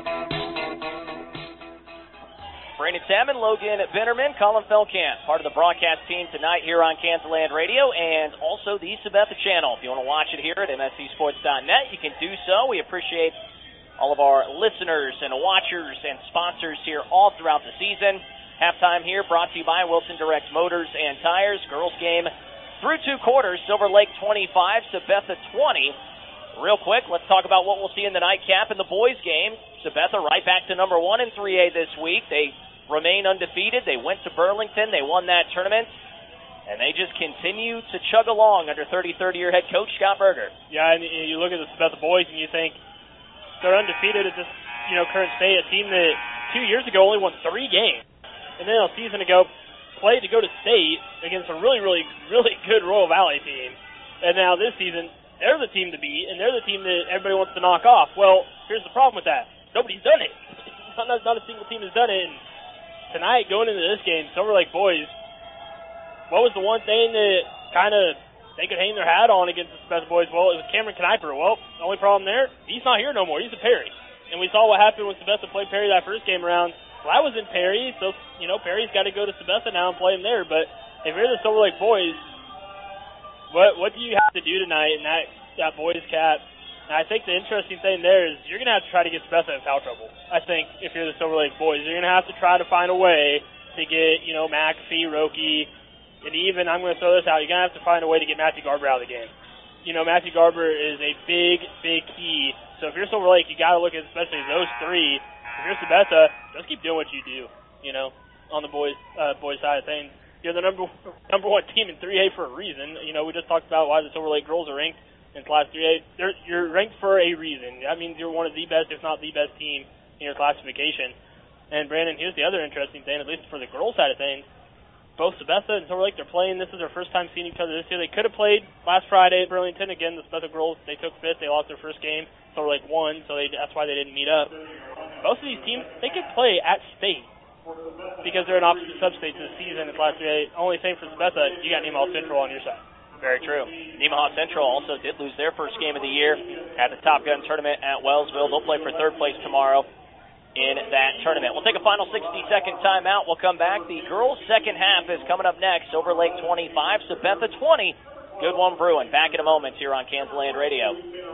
Brandon Salmon, Logan Bitterman, Colin Felkamp, part of the broadcast team tonight here on Kansas Land Radio and also the Sabetha channel. If you want to watch it here at M S C sports dot net, you can do so. We appreciate all of our listeners and watchers and sponsors here all throughout the season. Halftime here brought to you by Wilson Direct Motors and Tires. Girls game through two quarters, Silver Lake twenty-five, Sabetha twenty. Real quick, let's talk about what we'll see in the nightcap in the boys' game. Sabetha right back to number one in three A this week. They remain undefeated. They went to Burlington. They won that tournament. And they just continue to chug along under thirty-third-year head coach Scott Berger. Yeah, and you look at the Sabetha boys and you think they're undefeated at this, you know, current state, a team that two years ago only won three games. And then a season ago played to go to state against a really, really, really good Royal Valley team. And now this season, they're the team to beat, and they're the team that everybody wants to knock off. Well, here's the problem with that. Nobody's done it. Not, not a single team has done it. And tonight, going into this game, Silver Lake boys, what was the one thing that kind of they could hang their hat on against the Sabetha boys? Well, it was Cameron Kniper. Well, the only problem there, he's not here no more. He's at Perry. And we saw what happened when Sabetha played Perry that first game around. Well, I was in Perry, so, you know, Perry's got to go to Sabetha now and play him there. But if you're the Silver Lake boys, What what do you have to do tonight in that, that boys' cap And I think the interesting thing there is you're going to have to try to get Sabetha in foul trouble. I think if you're the Silver Lake boys, you're going to have to try to find a way to get, you know, McAfee, Roki, and even, I'm going to throw this out, you're going to have to find a way to get Matthew Garber out of the game. You know, Matthew Garber is a big, big key. So if you're Silver Lake, you got to look at especially those three. If you're Sabetha, just keep doing what you do, you know, on the boys uh, boys side of things. You're the number number one team in three A for a reason. You know, we just talked about why the Silver Lake girls are ranked in Class three A. They're, you're ranked for a reason. That means you're one of the best, if not the best team in your classification. And, Brandon, here's the other interesting thing, at least for the girls side of things. Both Sabetha and Silver Lake, they're playing. This is their first time seeing each other this year. They could have played last Friday at Burlington. Again, the Sabetha girls, they took fifth. They lost their first game. Silver Lake won, so they, that's why they didn't meet up. Both of these teams, they could play at state because they're in opposite substates this season in Class three A. Only thing for Sabetha, you got Nemaha Central on your side. Very true. Nemaha Central also did lose their first game of the year at the Top Gun tournament at Wellsville. They'll play for third place tomorrow in that tournament. We'll take a final sixty-second timeout. We'll come back. The girls' second half is coming up next. Silver Lake twenty-five, Sabetha twenty. Good one brewing. Back in a moment here on Kansas Land Radio.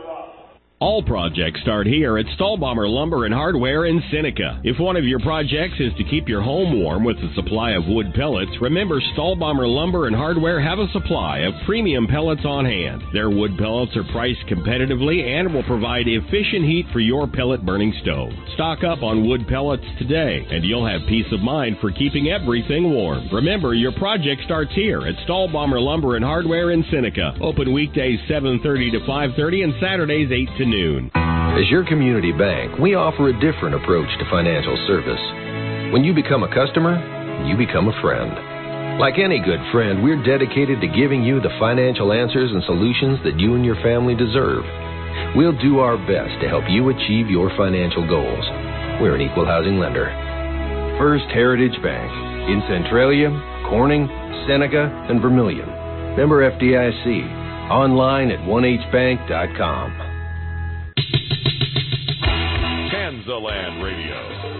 All projects start here at Stahlbomber Lumber and Hardware in Seneca. If one of your projects is to keep your home warm with a supply of wood pellets, remember Stahlbomber Lumber and Hardware have a supply of premium pellets on hand. Their wood pellets are priced competitively and will provide efficient heat for your pellet burning stove. Stock up on wood pellets today, and you'll have peace of mind for keeping everything warm. Remember, your project starts here at Stahlbomber Lumber and Hardware in Seneca. Open weekdays seven thirty to five thirty and Saturdays eight to noon. As your community bank, we offer a different approach to financial service. When you become a customer, you become a friend. Like any good friend, we're dedicated to giving you the financial answers and solutions that you and your family deserve. We'll do our best to help you achieve your financial goals. We're an equal housing lender. First Heritage Bank in Centralia, Corning, Seneca, and Vermilion. Member F D I C. Online at one h bank dot com. Kansaland Radio.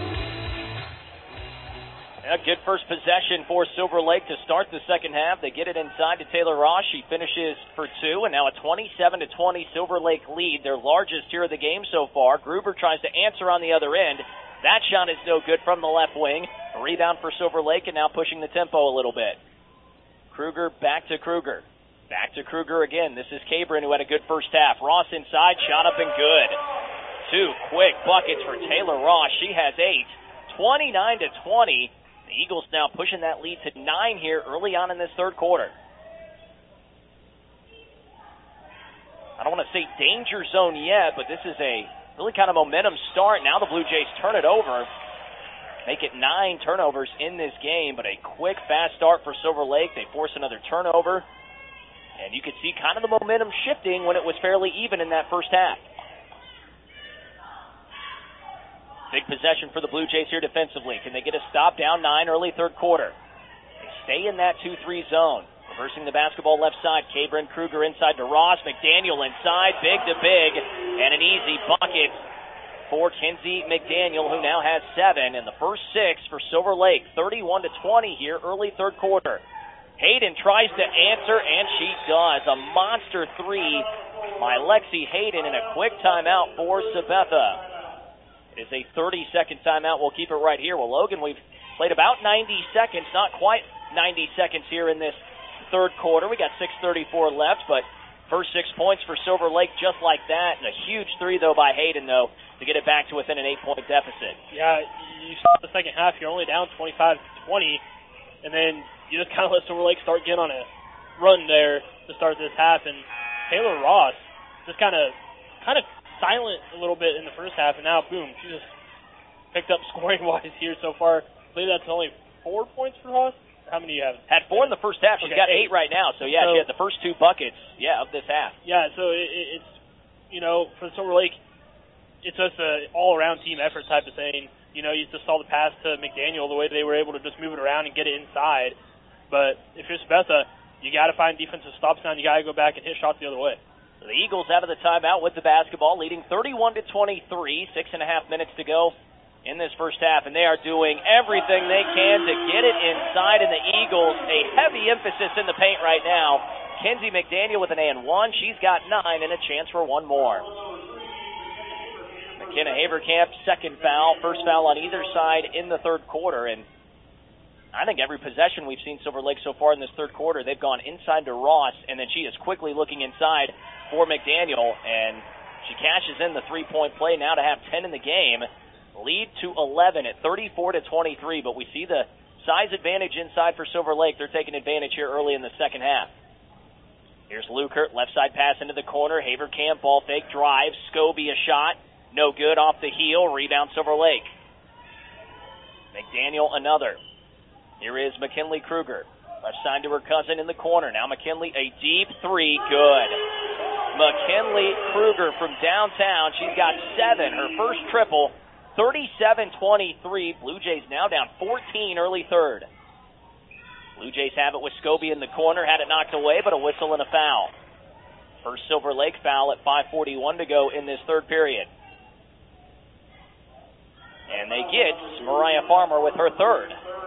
A good first possession for Silver Lake to start the second half. They get it inside to Taylor Ross. She finishes for two, and now a twenty-seven to twenty Silver Lake lead, their largest here of the game so far. Gruber tries to answer on the other end. That shot is no good from the left wing. A rebound for Silver Lake, and now pushing the tempo a little bit. Kruger back to Kruger. Back to Kruger again. This is Cabrin, who had a good first half. Ross inside, shot up and good. Two quick buckets for Taylor Ross. She has eight. twenty-nine to twenty. The Eagles now pushing that lead to nine here early on in this third quarter. I don't want to say danger zone yet, but this is a really kind of momentum start. Now the Blue Jays turn it over. Make it nine turnovers in this game, but a quick, fast start for Silver Lake. They force another turnover. And you could see kind of the momentum shifting when it was fairly even in that first half. Big possession for the Blue Jays here defensively. Can they get a stop down nine early third quarter? They stay in that two three zone. Reversing the basketball left side. Cabrin Kruger inside to Ross. McDaniel inside. Big to big. And an easy bucket for Kenzie McDaniel, who now has seven. And the first six for Silver Lake. thirty-one to twenty here early third quarter. Hayden tries to answer, and she does. A monster three by Lexi Hayden and a quick timeout for Sabetha. It is a thirty-second timeout. We'll keep it right here. Well, Logan, we've played about ninety seconds, not quite ninety seconds here in this third quarter. We got six thirty-four left, but first six points for Silver Lake just like that. And a huge three, though, by Hayden, though, to get it back to within an eight-point deficit. Yeah, you saw the second half. You're only down twenty-five to twenty, and then you just kind of let Silver Lake start getting on a run there to start this half. And Taylor Ross just kind of kind of silent a little bit in the first half, and now, boom, she just picked up scoring-wise here so far. I believe that's only four points for Ross. How many do you have? Had four in the first half. She's okay, got eight. eight right now. So, yeah, so, she had the first two buckets, yeah, of this half. Yeah, so it, it's, you know, for Silver Lake, it's just an all-around team effort type of thing. You know, you just saw the pass to McDaniel, the way they were able to just move it around and get it inside. But if you're Sabetha, you got to find defensive stops now, and you got to go back and hit shots the other way. So the Eagles out of the timeout with the basketball, leading thirty-one to twenty-three. Six and a half minutes to go in this first half, and they are doing everything they can to get it inside. And the Eagles, a heavy emphasis in the paint right now. Kenzie McDaniel with an and one. She's got nine and a chance for one more. McKenna Haverkamp, second foul, first foul on either side in the third quarter. And I think every possession we've seen Silver Lake so far in this third quarter, they've gone inside to Ross, and then she is quickly looking inside for McDaniel, and she cashes in the three-point play now to have ten in the game. Lead to eleven at thirty-four to twenty-three, but we see the size advantage inside for Silver Lake. They're taking advantage here early in the second half. Here's Lukert, left side pass into the corner. Haverkamp, ball fake, drive. Scobie a shot. No good, off the heel. Rebound Silver Lake. McDaniel another. Here is McKinley Kruger. Left side to her cousin in the corner. Now McKinley, a deep three. Good. McKinley Kruger from downtown. She's got seven. Her first triple. thirty-seven twenty-three. Blue Jays now down fourteen early third. Blue Jays have it with Scobie in the corner. Had it knocked away, but a whistle and a foul. First Silver Lake foul at five forty-one to go in this third period. And they get Mariah Farmer with her third.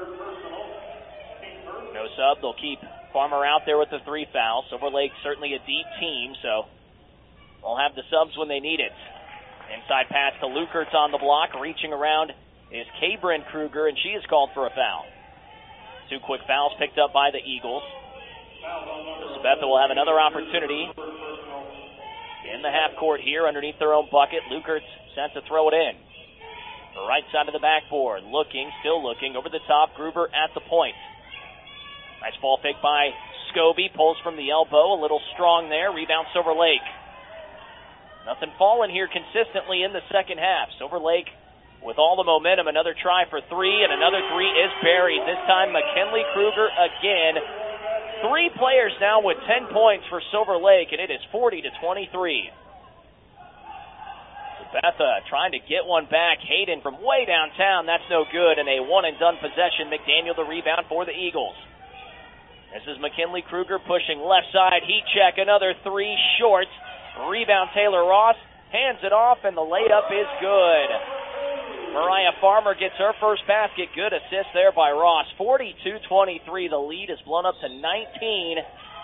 No sub. They'll keep Farmer out there with the three foul. Silver Lake certainly a deep team, so they'll have the subs when they need it. Inside pass to Lukert's on the block. Reaching around is Kabrin Kruger, and she is called for a foul. Two quick fouls picked up by the Eagles. So Sabetha will have another opportunity in the half court here underneath their own bucket. Lukert's set to throw it in. The right side of the backboard. Looking, still looking. Over the top, Gruber at the point. Nice ball fake by Scobie. Pulls from the elbow. A little strong there. Rebound Silver Lake. Nothing falling here consistently in the second half. Silver Lake with all the momentum. Another try for three, and another three is buried. This time McKinley Kruger again. Three players now with ten points for Silver Lake, and it is forty to twenty-three. Sabetha trying to get one back. Hayden from way downtown. That's no good, and a one-and-done possession. McDaniel the rebound for the Eagles. This is McKinley Kruger pushing left side. Heat check. Another three short. Rebound Taylor Ross. Hands it off, and the layup is good. Mariah Farmer gets her first basket. Good assist there by Ross. forty-two twenty-three. The lead is blown up to nineteen.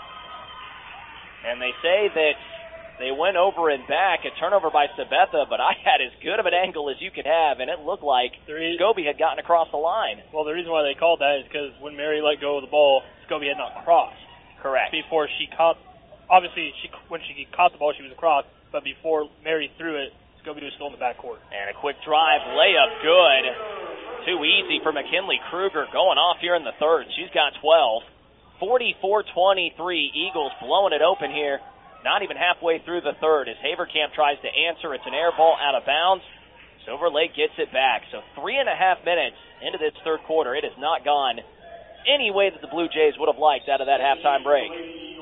And they say that they went over and back. A turnover by Sabetha, but I had as good of an angle as you could have, and it looked like Scobie had gotten across the line. Well, the reason why they called that is because when Mary let go of the ball, Scobie had not crossed. Correct. Before she caught, obviously, she when she caught the ball, she was across, but before Mary threw it, Scobie was still in the backcourt. And a quick drive, layup, good. Too easy for McKinley Kruger going off here in the third. She's got twelve. forty-four twenty-three. Eagles blowing it open here. Not even halfway through the third as Haverkamp tries to answer. It's an air ball out of bounds. Silver Lake gets it back. So three and a half minutes into this third quarter. It has not gone any way that the Blue Jays would have liked out of that halftime break.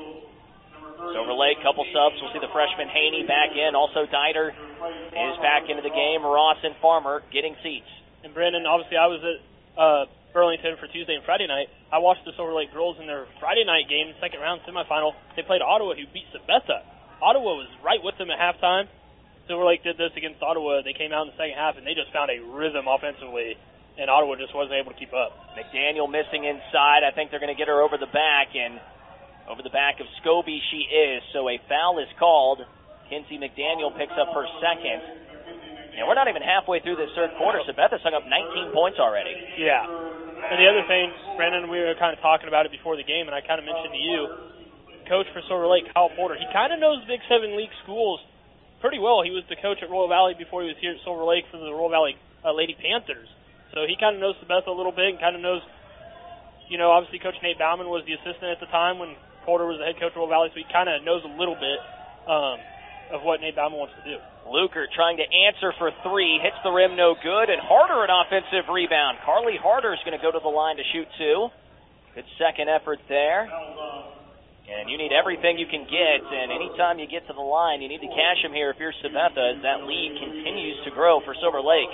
Silver Lake, couple subs. We'll see the freshman Haney back in. Also Diner is back into the game. Ross and Farmer getting seats. And Brandon, obviously I was at uh, Burlington for Tuesday and Friday night. I watched the Silver Lake girls in their Friday night game, second round semifinal. They played Ottawa, who beat Sabetha. Ottawa was right with them at halftime. Silver Lake did this against Ottawa. They came out in the second half, and they just found a rhythm offensively, and Ottawa just wasn't able to keep up. McDaniel missing inside. I think they're going to get her over the back, and over the back of Scobie she is. So a foul is called. Kinsey McDaniel picks up her second. And we're not even halfway through this third quarter. Sabetha's hung up nineteen points already. Yeah. And the other thing, Brandon, we were kind of talking about it before the game, and I kind of mentioned to you, coach for Silver Lake, Kyle Porter, he kind of knows Big Seven League schools pretty well. He was the coach at Royal Valley before he was here at Silver Lake for the Royal Valley uh, Lady Panthers. So he kind of knows Sabetha a little bit and kind of knows, you know, obviously Coach Nate Bauman was the assistant at the time when Porter was the head coach of Royal Valley, so he kind of knows a little bit um, of what Nate Bauman wants to do. Luker trying to answer for three, hits the rim, no good, and Harder an offensive rebound. Carly Harder is going to go to the line to shoot two. Good second effort there. And you need everything you can get, and anytime you get to the line, you need to cash them here if you're Sabetha, as that lead continues to grow for Silver Lake.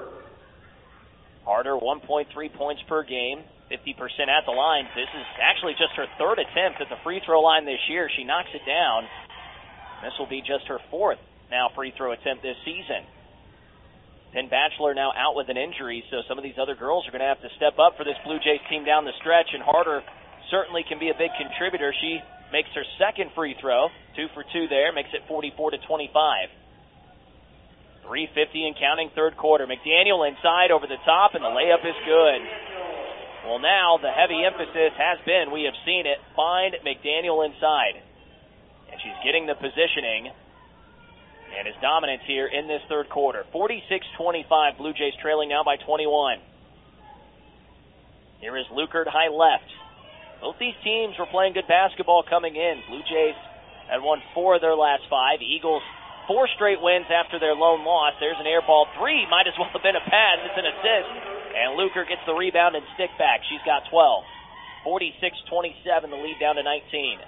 Harder, one point three points per game, fifty percent at the line. This is actually just her third attempt at the free throw line this year. She knocks it down. This will be just her fourth now free throw attempt this season. Penn Batchelor now out with an injury, so some of these other girls are going to have to step up for this Blue Jays team down the stretch, and Harder certainly can be a big contributor. She makes her second free throw, two for two there, makes it forty-four to twenty-five. three fifty and counting third quarter. McDaniel inside over the top, and the layup is good. Well, now the heavy emphasis has been, we have seen it, find McDaniel inside. And she's getting the positioning and is dominant here in this third quarter. forty-six twenty-five, Blue Jays trailing now by twenty-one. Here is Lukert high left. Both these teams were playing good basketball coming in. Blue Jays had won four of their last five. Eagles, four straight wins after their lone loss. There's an air ball three. Might as well have been a pass. It's an assist. And Lukert gets the rebound and stick back. She's got twelve. forty-six twenty-seven, the lead down to nineteen.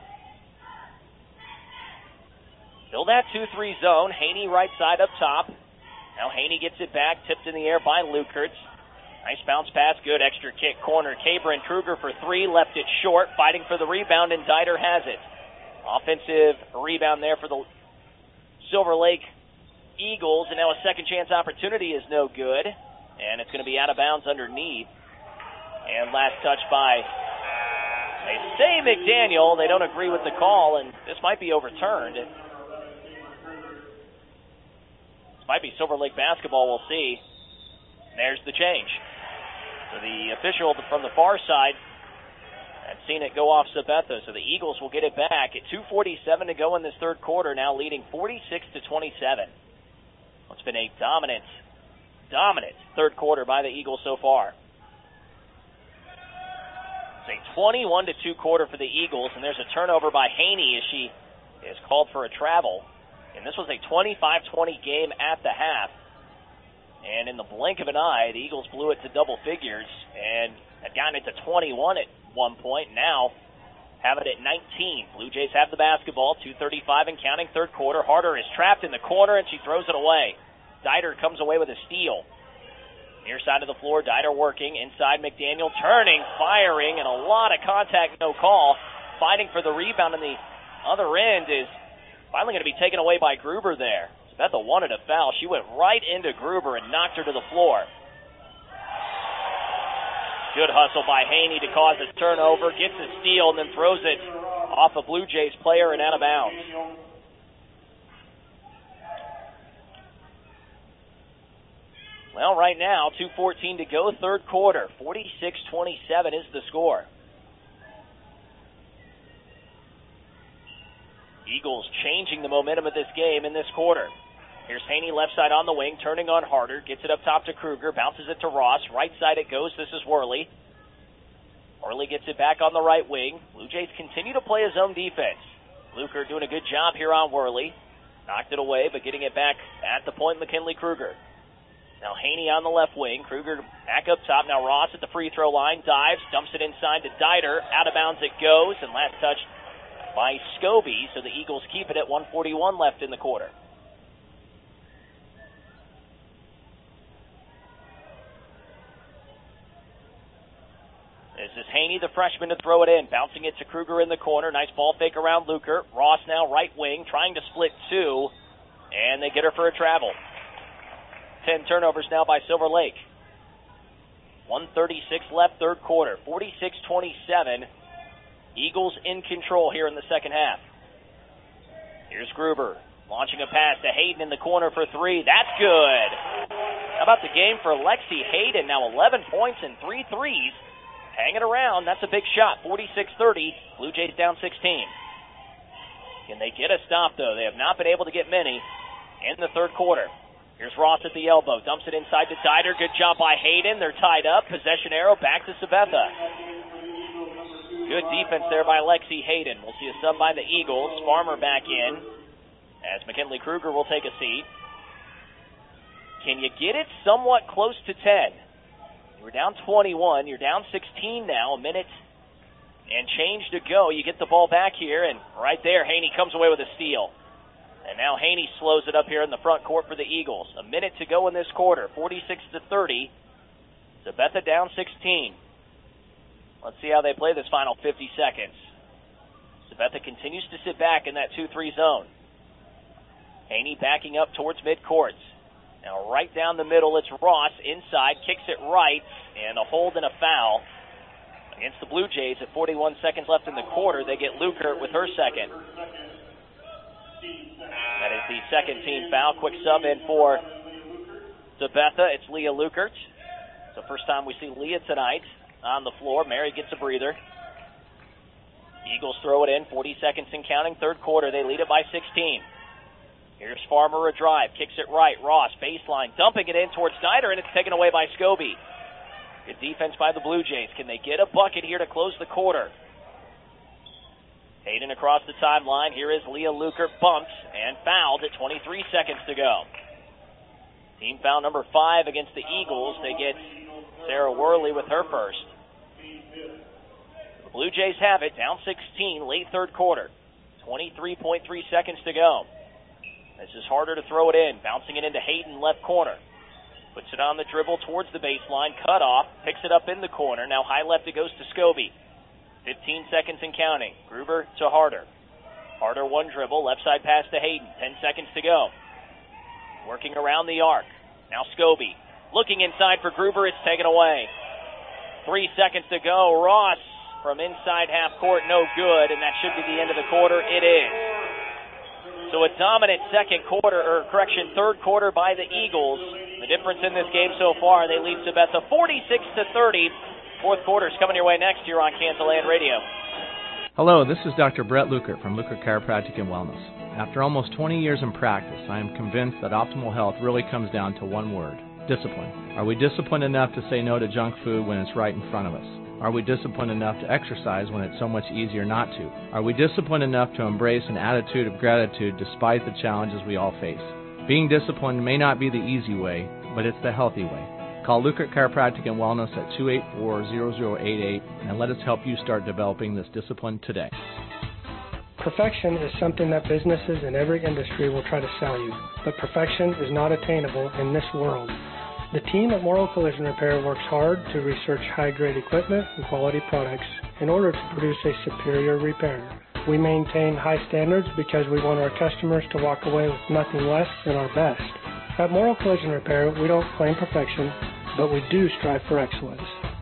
Still that two three zone. Haney right side up top. Now Haney gets it back, tipped in the air by Lukert. Nice bounce pass, good extra kick corner. Cabrin Kruger for three, left it short, fighting for the rebound, and Dieter has it. Offensive rebound there for the Silver Lake Eagles, and now a second chance opportunity is no good, and it's going to be out of bounds underneath. And last touch by, they say McDaniel. They don't agree with the call, and this might be overturned. This might be Silver Lake basketball, we'll see. There's the change. So the official from the far side had seen it go off Sabetha, so the Eagles will get it back at two forty-seven to go in this third quarter, now leading forty-six to twenty-seven. It's been a dominant, dominant third quarter by the Eagles so far. It's a twenty-one to two quarter for the Eagles, and there's a turnover by Haney as she is called for a travel. And this was a twenty-five twenty game at the half. And in the blink of an eye, the Eagles blew it to double figures and had gotten it to twenty-one at one point. Now have it at nineteen. Blue Jays have the basketball, two thirty-five and counting third quarter. Harder is trapped in the corner, and she throws it away. Dieter comes away with a steal. Near side of the floor, Dieter working. Inside, McDaniel turning, firing, and a lot of contact, no call. Fighting for the rebound on the other end is finally going to be taken away by Gruber there. Sabetha wanted a foul. She went right into Gruber and knocked her to the floor. Good hustle by Haney to cause a turnover. Gets a steal and then throws it off a Blue Jays player and out of bounds. Well, right now, two fourteen to go, third quarter. forty-six twenty-seven is the score. Eagles changing the momentum of this game in this quarter. Here's Haney left side on the wing, turning on Harder, gets it up top to Kruger, bounces it to Ross. Right side it goes. This is Worley. Worley gets it back on the right wing. Blue Jays continue to play a zone defense. Luker doing a good job here on Worley. Knocked it away, but getting it back at the point, McKinley Kruger. Now Haney on the left wing. Kruger back up top. Now Ross at the free throw line. Dives, dumps it inside to Dieter. Out of bounds it goes, and last touch by Scobie, so the Eagles keep it at one forty-one left in the quarter. This is Haney, the freshman, to throw it in. Bouncing it to Kruger in the corner. Nice ball fake around Luker. Ross now right wing, trying to split two, and they get her for a travel. Ten turnovers now by Silver Lake. one thirty-six left, third quarter. forty-six twenty-seven. Eagles in control here in the second half. Here's Gruber launching a pass to Hayden in the corner for three. That's good. How about the game for Lexi Hayden? Now eleven points and three threes. Hanging around. That's a big shot. forty-six thirty. Blue Jays down sixteen. Can they get a stop, though? They have not been able to get many in the third quarter. Here's Ross at the elbow. Dumps it inside to Dieter. Good job by Hayden. They're tied up. Possession arrow back to Sabetha. Good defense there by Lexi Hayden. We'll see a sub by the Eagles. Farmer back in as McKinley Kruger will take a seat. Can you get it somewhat close to ten? You were down twenty-one. You're down sixteen now. A minute and change to go. You get the ball back here, and right there, Haney comes away with a steal. And now Haney slows it up here in the front court for the Eagles. A minute to go in this quarter. forty-six to thirty. Sabetha down sixteen. Let's see how they play this final fifty seconds. Sabetha continues to sit back in that two three zone. Haney backing up towards midcourt. Now right down the middle, it's Ross inside, kicks it right, and a hold and a foul against the Blue Jays at forty-one seconds left in the quarter. They get Lukert with her second. That is the second team foul. Quick sub in for Sabetha, it's Leah Lukert. It's the first time we see Leah tonight on the floor. Mary gets a breather. Eagles throw it in, forty seconds and counting. Third quarter, they lead it by sixteen. Here's Farmer, a drive, kicks it right. Ross, baseline, dumping it in towards Snyder, and it's taken away by Scobie. Good defense by the Blue Jays. Can they get a bucket here to close the quarter? Hayden across the timeline. Here is Leah Lukert, bumped and fouled at twenty-three seconds to go. Team foul number five against the Eagles. They get Sarah Worley with her first. The Blue Jays have it, down sixteen, late third quarter. twenty-three point three seconds to go. This is harder to throw it in. Bouncing it into Hayden, left corner. Puts it on the dribble towards the baseline. Cut off. Picks it up in the corner. Now high left it goes to Scobie. fifteen seconds and counting. Gruber to Harder. Harder one dribble. Left side pass to Hayden. ten seconds to go. Working around the arc. Now Scobie. Looking inside for Gruber. It's taken away. Three seconds to go. Ross from inside half court. No good. And that should be the end of the quarter. It is. So a dominant second quarter, or correction, third quarter by the Eagles. The difference in this game so far, they lead Sabetha forty-six to thirty. Fourth quarter is coming your way next here on Cantaland Radio. Hello, this is Doctor Brett Lukert from Lukert Chiropractic and Wellness. After almost twenty years in practice, I am convinced that optimal health really comes down to one word: discipline. Are we disciplined enough to say no to junk food when it's right in front of us? Are we disciplined enough to exercise when it's so much easier not to? Are we disciplined enough to embrace an attitude of gratitude despite the challenges we all face? Being disciplined may not be the easy way, but it's the healthy way. Call Lukert Chiropractic and Wellness at two eight four, zero zero eight eight and let us help you start developing this discipline today. Perfection is something that businesses in every industry will try to sell you, but perfection is not attainable in this world. The team at Morrow Collision Repair works hard to research high-grade equipment and quality products in order to produce a superior repair. We maintain high standards because we want our customers to walk away with nothing less than our best. At Morrow Collision Repair, we don't claim perfection, but we do strive for excellence.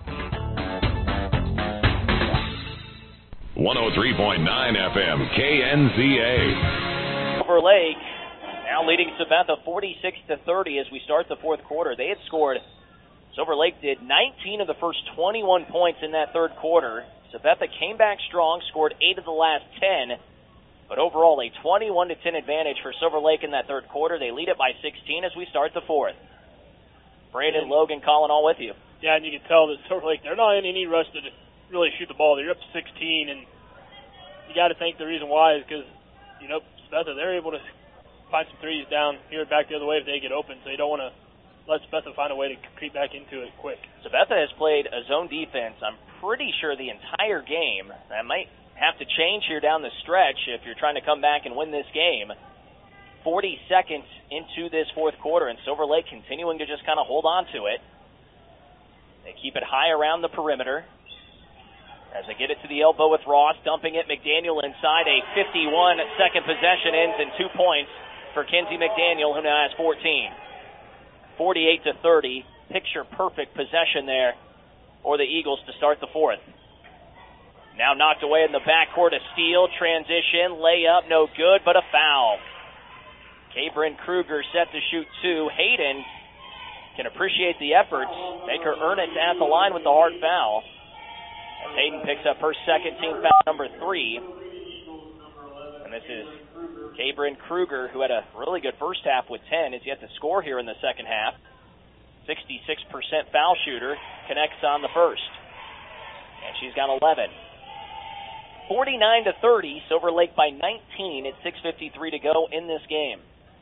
one oh three point nine F M, K N Z A. Silver Lake now leading Sabetha forty-six to thirty as we start the fourth quarter. They had scored, Silver Lake did nineteen of the first twenty-one points in that third quarter. Sabetha came back strong, scored eight of the last ten, but overall a twenty-one to ten advantage for Silver Lake in that third quarter. They lead it by sixteen as we start the fourth. Brandon, Logan, Colin, all with you. Yeah, and you can tell that Silver Lake, they're not in any rush to really shoot the ball. They're up sixteen, and you got to think the reason why is because, you know, Sabetha, they're able to find some threes down here and back the other way if they get open, so you don't want to let Sabetha find a way to creep back into it quick. Sabetha has played a zone defense, I'm pretty sure, the entire game. That might have to change here down the stretch if you're trying to come back and win this game. forty seconds into this fourth quarter, and Silver Lake continuing to just kind of hold on to it. They keep it high around the perimeter as they get it to the elbow with Ross, dumping it. McDaniel inside. A fifty-one second possession ends in two points for Kenzie McDaniel, who now has fourteen. forty-eight to thirty. Picture perfect possession there for the Eagles to start the fourth. Now knocked away in the backcourt. A steal, transition, layup, no good, but a foul. Cabrin Kruger set to shoot two. Hayden can appreciate the efforts, make her earn it at the line with the hard foul. As Hayden picks up her second team foul, number three. And this is Cabrin Kruger, who had a really good first half with ten, is yet to score here in the second half. sixty-six percent foul shooter, connects on the first. And she's got eleven. forty-nine to thirty, Silver Lake by nineteen at six fifty-three to go in this game.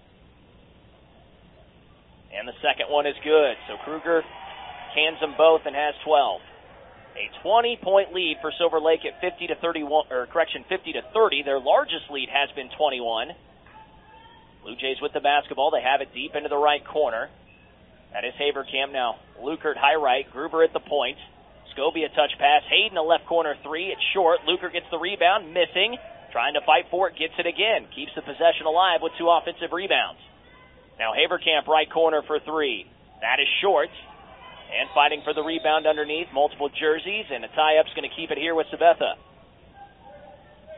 And the second one is good. So Kruger cans them both and has twelve. A twenty-point lead for Silver Lake at fifty to thirty-one, or correction, fifty to thirty. Their largest lead has been twenty-one. Blue Jays with the basketball. They have it deep into the right corner. That is Haverkamp now. Lukert high right. Gruber at the point. Scobie a touch pass. Hayden a left corner three. It's short. Lukert gets the rebound. Missing. Trying to fight for it. Gets it again. Keeps the possession alive with two offensive rebounds. Now Haverkamp right corner for three. That is short. And fighting for the rebound underneath. Multiple jerseys. And a tie-up's going to keep it here with Sabetha.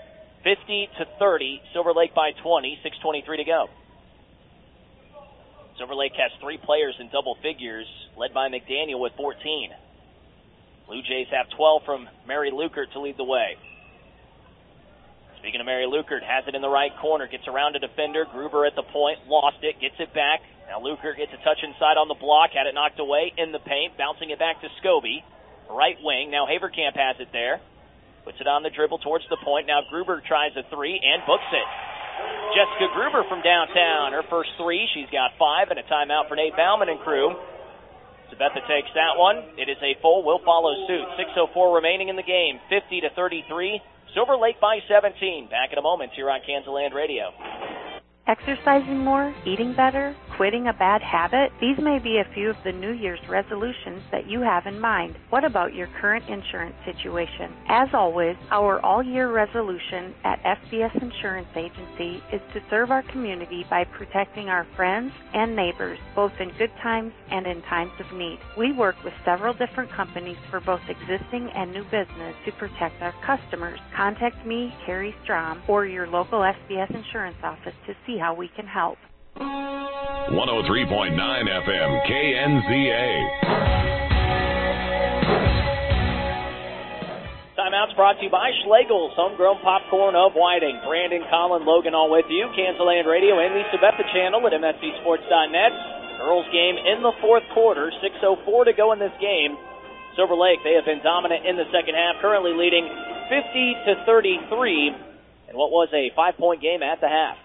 fifty to thirty. Silver Lake by twenty. six twenty-three to go. Silver Lake has three players in double figures, led by McDaniel with fourteen. Blue Jays have twelve from Mary Lukert to lead the way. Speaking of Mary Lukert, has it in the right corner, gets around a defender. Gruber at the point, lost it, gets it back. Now Lukert gets a touch inside on the block, had it knocked away in the paint, bouncing it back to Scobie. Right wing, now Haverkamp has it there. Puts it on the dribble towards the point. Now Gruber tries a three and books it. Jessica Gruber from downtown, her first three. She's got five and a timeout for Nate Bauman and crew. Sabetha takes that one. It is a full. Will follow suit. six oh four remaining in the game. fifty to thirty-three. Silver Lake by seventeen. Back in a moment here on Kansas Radio. Exercising more, eating better, quitting a bad habit? These may be a few of the New Year's resolutions that you have in mind. What about your current insurance situation? As always, our all-year resolution at F B S Insurance Agency is to serve our community by protecting our friends and neighbors, both in good times and in times of need. We work with several different companies for both existing and new business to protect our customers. Contact me, Carrie Strom, or your local F B S Insurance office to see how we can help. one oh three point nine F M K N Z A. Timeouts brought to you by Schlegel's, homegrown popcorn of Whiting. Brandon, Colin, Logan all with you. Kansas Land Radio and the Sabetha channel at M S C Sports dot net. Girls game in the fourth quarter. six oh four to go in this game. Silver Lake, they have been dominant in the second half, currently leading fifty to thirty-three in what was a five-point game at the half.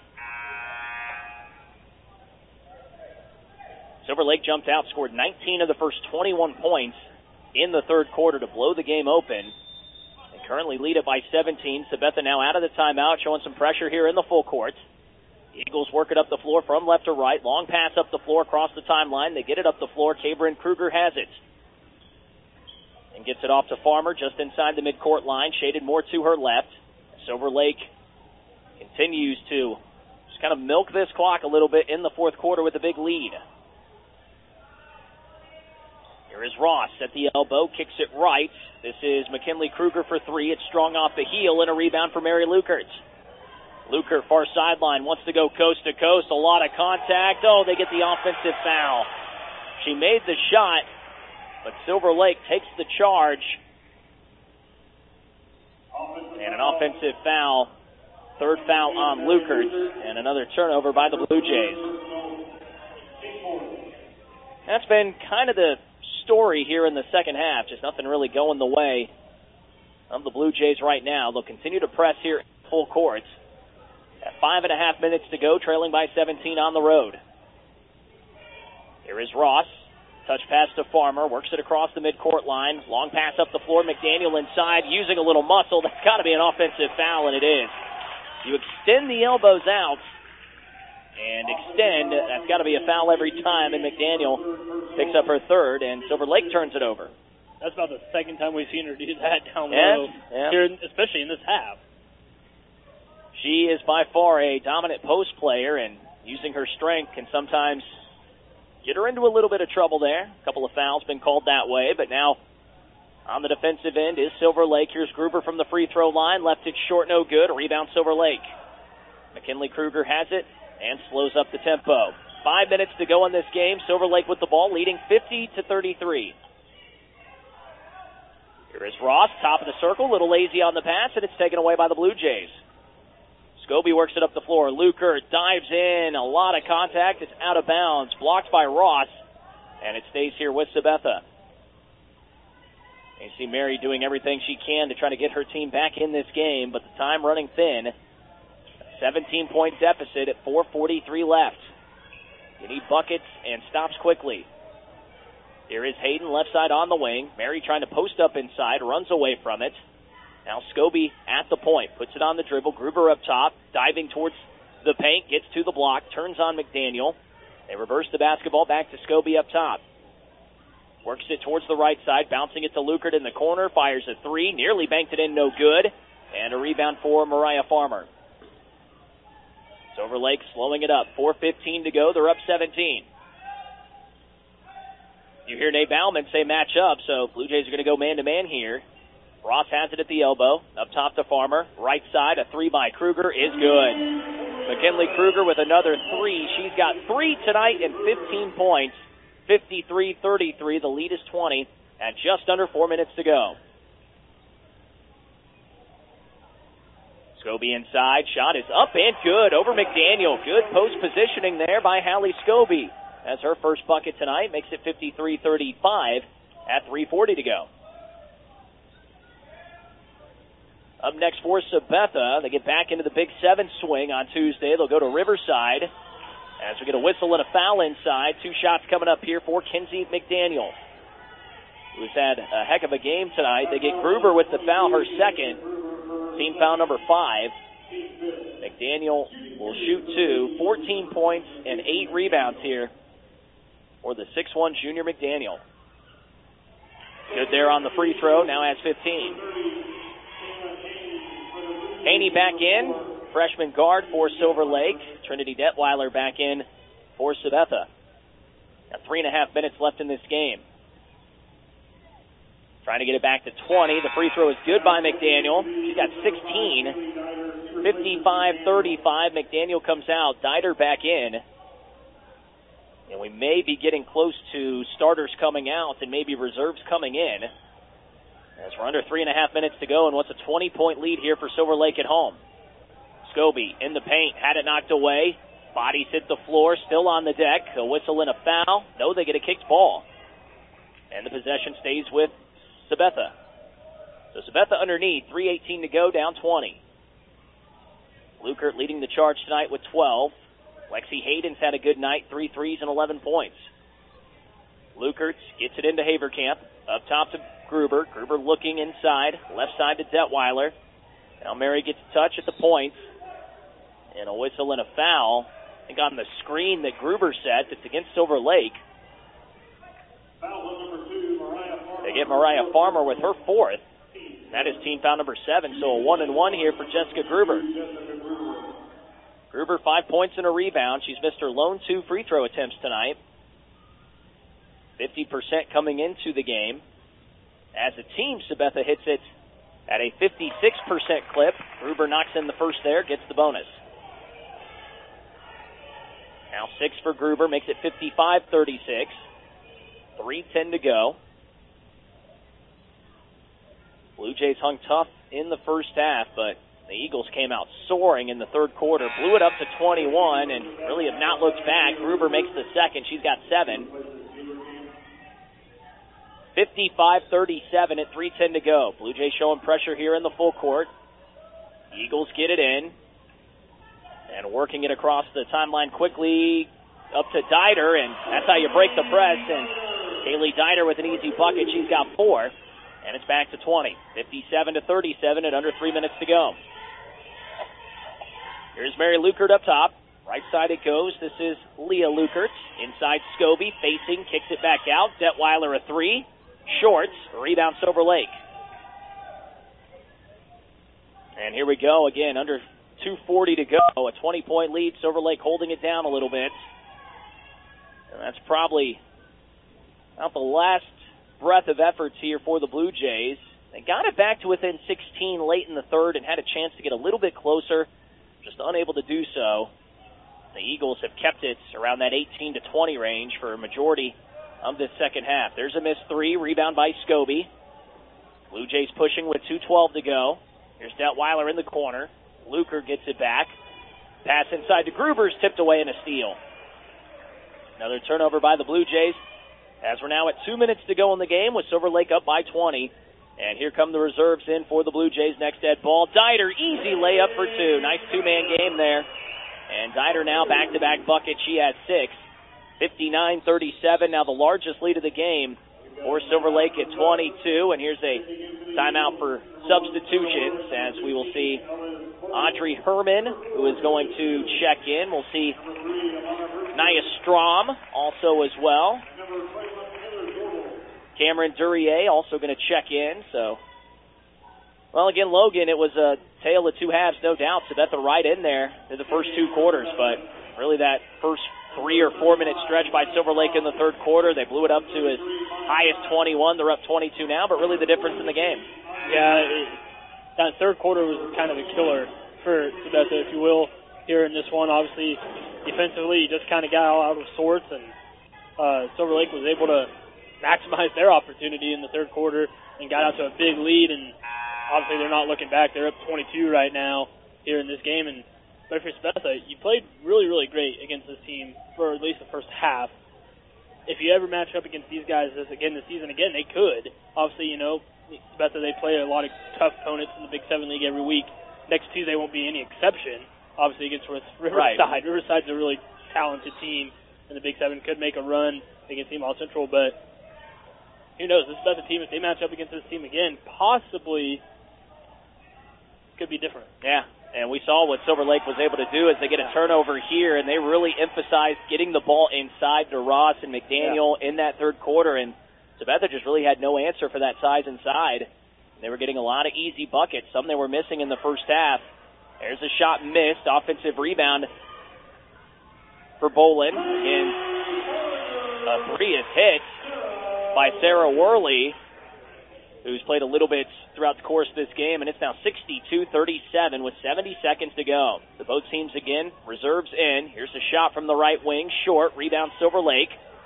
Silver Lake jumped out, scored nineteen of the first twenty-one points in the third quarter to blow the game open. They currently lead it by seventeen. Sabetha now out of the timeout, showing some pressure here in the full court. The Eagles work it up the floor from left to right. Long pass up the floor across the timeline. They get it up the floor. Cabrin Kruger has it. And gets it off to Farmer just inside the midcourt line, shaded more to her left. Silver Lake continues to just kind of milk this clock a little bit in the fourth quarter with a big lead. Here is Ross at the elbow, kicks it right. This is McKinley Kruger for three. It's strong off the heel and a rebound for Mary Lukert. Lukert, far sideline, wants to go coast to coast. A lot of contact. Oh, they get the offensive foul. She made the shot, but Silver Lake takes the charge. And an offensive foul. Third foul on Lukert. And another turnover by the Blue Jays. That's been kind of the story here in the second half. Just nothing really going the way of the Blue Jays right now. They'll continue to press here in full court. At five and a half minutes to go, trailing by seventeen on the road. Here is Ross. Touch pass to Farmer. Works it across the midcourt line. Long pass up the floor. McDaniel inside, using a little muscle. That's got to be an offensive foul, and it is. You extend the elbows out and extend. That's got to be a foul every time, and McDaniel picks up her third, and Silver Lake turns it over. That's about the second time we've seen her do that down yeah, low, yeah. here, especially in this half. She is by far a dominant post player, and using her strength can sometimes get her into a little bit of trouble there. A couple of fouls been called that way, but now on the defensive end is Silver Lake. Here's Gruber from the free throw line. Left it short, no good. A rebound, Silver Lake. McKinley Kruger has it and slows up the tempo. Five minutes to go in this game. Silver Lake with the ball, leading fifty to thirty-three. Here is Ross, top of the circle, a little lazy on the pass, and it's taken away by the Blue Jays. Scobie works it up the floor. Lukert dives in. A lot of contact. It's out of bounds. Blocked by Ross. And it stays here with Sabetha. You see Mary doing everything she can to try to get her team back in this game, but the time running thin. seventeen-point deficit at four forty-three left. You need buckets and stops quickly. Here is Hayden, left side on the wing. Mary trying to post up inside, runs away from it. Now Scobie at the point, puts it on the dribble. Gruber up top, diving towards the paint, gets to the block, turns on McDaniel. They reverse the basketball back to Scobie up top. Works it towards the right side, bouncing it to Lukert in the corner, fires a three, nearly banked it in, no good. And a rebound for Mariah Farmer. Silver Lake slowing it up, four fifteen to go, they're up seventeen. You hear Nate Bauman say match up, so Blue Jays are going to go man-to-man here. Ross has it at the elbow. Up top to Farmer. Right side, a three by Kruger is good. McKinley Kruger with another three. She's got three tonight and fifteen points. fifty-three thirty-three. The lead is twenty at just under four minutes to go. Scobie inside. Shot is up and good over McDaniel. Good post positioning there by Hallie Scobie. That's her first bucket tonight. Makes it fifty-three thirty-five at three forty to go. Up next for Sabetha. They get back into the Big Seven swing on Tuesday. They'll go to Riverside as we get a whistle and a foul inside. Two shots coming up here for Kinsey McDaniel, who's had a heck of a game tonight. They get Gruber with the foul, her second. Team foul number five. McDaniel will shoot two. fourteen points and eight rebounds here for the six one junior McDaniel. Good there on the free throw. Now has fifteen. Haney back in, freshman guard for Silver Lake. Trinity Detweiler back in for Sabetha. Got three and a half minutes left in this game. Trying to get it back to twenty. The free throw is good by McDaniel. She's got sixteen. fifty-five thirty-five. McDaniel comes out. Dieter back in. And we may be getting close to starters coming out and maybe reserves coming in, as we're under three and a half minutes to go, and what's a twenty-point lead here for Silver Lake at home. Scobie in the paint, had it knocked away. Bodies hit the floor, still on the deck. A whistle and a foul. No, they get a kicked ball. And the possession stays with Sabetha. So Sabetha underneath, three eighteen to go, down twenty. Lukert leading the charge tonight with twelve. Lexi Hayden's had a good night, three threes and eleven points. Lukert gets it into Haverkamp. Up top to Gruber. Gruber looking inside. Left side to Detweiler. Now Mary gets a touch at the points. And a whistle and a foul. I think on the screen that Gruber set, it's against Silver Lake. They get Mariah Farmer with her fourth. That is team foul number seven, so a one and one here for Jessica Gruber. Gruber, five points and a rebound. She's missed her lone two free throw attempts tonight. fifty percent coming into the game. As a team, Sabetha hits it at a fifty-six percent clip. Gruber knocks in the first there, gets the bonus. Now six for Gruber, makes it fifty-five thirty-six. three ten to go. Blue Jays hung tough in the first half, but the Eagles came out soaring in the third quarter, blew it up to twenty-one, and really have not looked back. Gruber makes the second. She's got seven. fifty-five thirty-seven at three ten to go. Blue Jays showing pressure here in the full court. Eagles get it in. And working it across the timeline quickly up to Dieter, and that's how you break the press. And Kaylee Dieter with an easy bucket. She's got four. And it's back to twenty. fifty-seven to thirty-seven at under three minutes to go. Here's Mary Lukert up top. Right side it goes. This is Leah Lukert. Inside Scobie, facing, kicks it back out. Detweiler a three. Shorts. Rebound Silver Lake. And here we go again, under two forty to go. A twenty-point lead. Silver Lake holding it down a little bit. And that's probably not the last breath of efforts here for the Blue Jays. They got it back to within sixteen late in the third and had a chance to get a little bit closer, just unable to do so. The Eagles have kept it around that eighteen to twenty range for a majority of this second half. There's a missed three, rebound by Scobie. Blue Jays pushing with two twelve to go. Here's Detweiler in the corner. Luker gets it back. Pass inside to Gruber's, tipped away in a steal. Another turnover by the Blue Jays, as we're now at two minutes to go in the game with Silver Lake up by twenty. And here come the reserves in for the Blue Jays. Next dead ball. Dieter, easy layup for two. Nice two-man game there. And Dieter now back-to-back bucket. She has six. fifty-nine thirty-seven, now the largest lead of the game for Silver Lake at twenty-two. And here's a timeout for substitutions, as we will see Audrey Herman, who is going to check in. We'll see Nia Strom also as well. Cameron Duryea also going to check in. So, well, again, Logan, it was a tale of two halves, no doubt. Sabetha right in there in the first two quarters, but really that first three or four minute stretch by Silver Lake in the third quarter, they blew it up to as high as twenty-one. They're up twenty-two now, but really the difference in the game. Yeah, it, that third quarter was kind of a killer for Sabetha, if you will. here in this one. Obviously, defensively, you just kind of got all out of sorts, and uh, Silver Lake was able to maximize their opportunity in the third quarter and got out to a big lead, and obviously they're not looking back. They're up twenty-two right now here in this game, and but for Sabetha, you played really, really great against this team for at least the first half. If you ever match up against these guys this again this season, again, they could. Obviously, you know, Sabetha, they play a lot of tough opponents in the Big Seven League every week. Next Tuesday won't be any exception, obviously, against Riverside. Right. Riverside's a really talented team, and the Big Seven could make a run against Team All Central, but who knows? This Sabetha team, if they match up against this team again, possibly could be different. Yeah. And we saw what Silver Lake was able to do as they get a turnover here, and they really emphasized getting the ball inside to Ross and McDaniel yeah. in that third quarter, and Sabetha just really had no answer for that size inside. They were getting a lot of easy buckets, some they were missing in the first half. There's a shot missed, offensive rebound for Bolin, and a three is hit by Sarah Worley, who's played a little bit throughout the course of this game, and it's now sixty-two thirty-seven with seventy seconds to go. The both teams again, reserves in. Here's a shot from the right wing, short, rebound Silver Lake.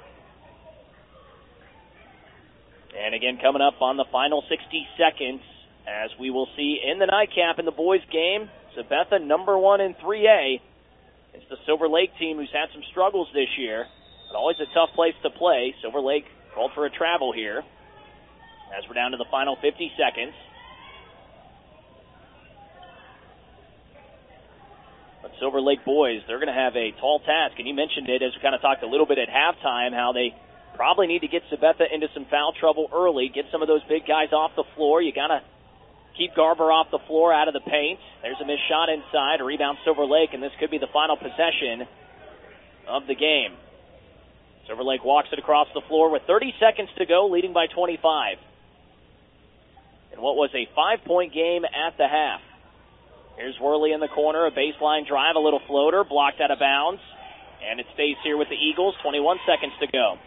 And again, coming up on the final sixty seconds, as we will see in the nightcap in the boys' game, Sabetha number one in three A. It's the Silver Lake team who's had some struggles this year, but always a tough place to play. Silver Lake called for a travel here, as we're down to the final fifty seconds. But Silver Lake boys, they're going to have a tall task, and you mentioned it as we kind of talked a little bit at halftime, how they probably need to get Sabetha into some foul trouble early, get some of those big guys off the floor. You got to keep Garber off the floor, out of the paint. There's a missed shot inside, a rebound Silver Lake, and this could be the final possession of the game. Silver Lake walks it across the floor with thirty seconds to go, leading by twenty-five. And what was a five-point game at the half. Here's Worley in the corner, a baseline drive, a little floater, blocked out of bounds. And it stays here with the Eagles, twenty-one seconds to go.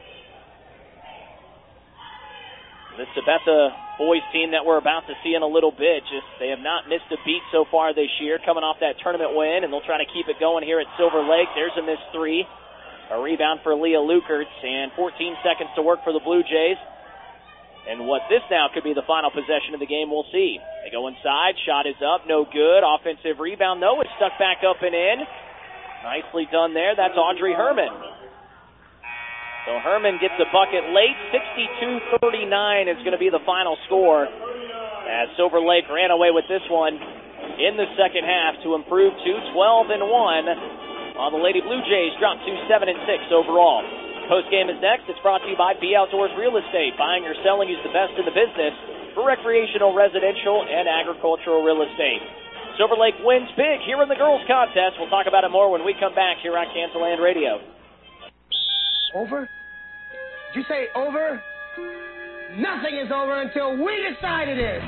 The Sabetha boys team that we're about to see in a little bit, just they have not missed a beat so far this year, coming off that tournament win, and they'll try to keep it going here at Silver Lake. There's a missed three. A rebound for Leah Lukertz, and fourteen seconds to work for the Blue Jays. And what this now could be the final possession of the game, we'll see. They go inside, shot is up, no good. Offensive rebound, though, it's stuck back up and in. Nicely done there. That's Audrey Herman. So Herman gets a bucket late. sixty-two thirty-nine is going to be the final score, as Silver Lake ran away with this one in the second half to improve to twelve and one. While the Lady Blue Jays drop to seven and six overall. Post-game is next. It's brought to you by B Outdoors Real Estate. Buying or selling is the best in the business for recreational, residential, and agricultural real estate. Silver Lake wins big here in the girls' contest. We'll talk about it more when we come back here on Canceland Radio. Over? Did you say over? Nothing is over until we decide it is.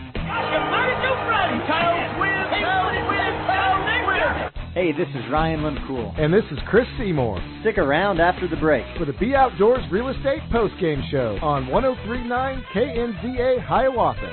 Hey, this is Ryan Limcool. And this is Chris Seymour. Stick around after the break for the B Outdoors Real Estate Postgame Show on one oh three point nine K N Z A Hiawatha.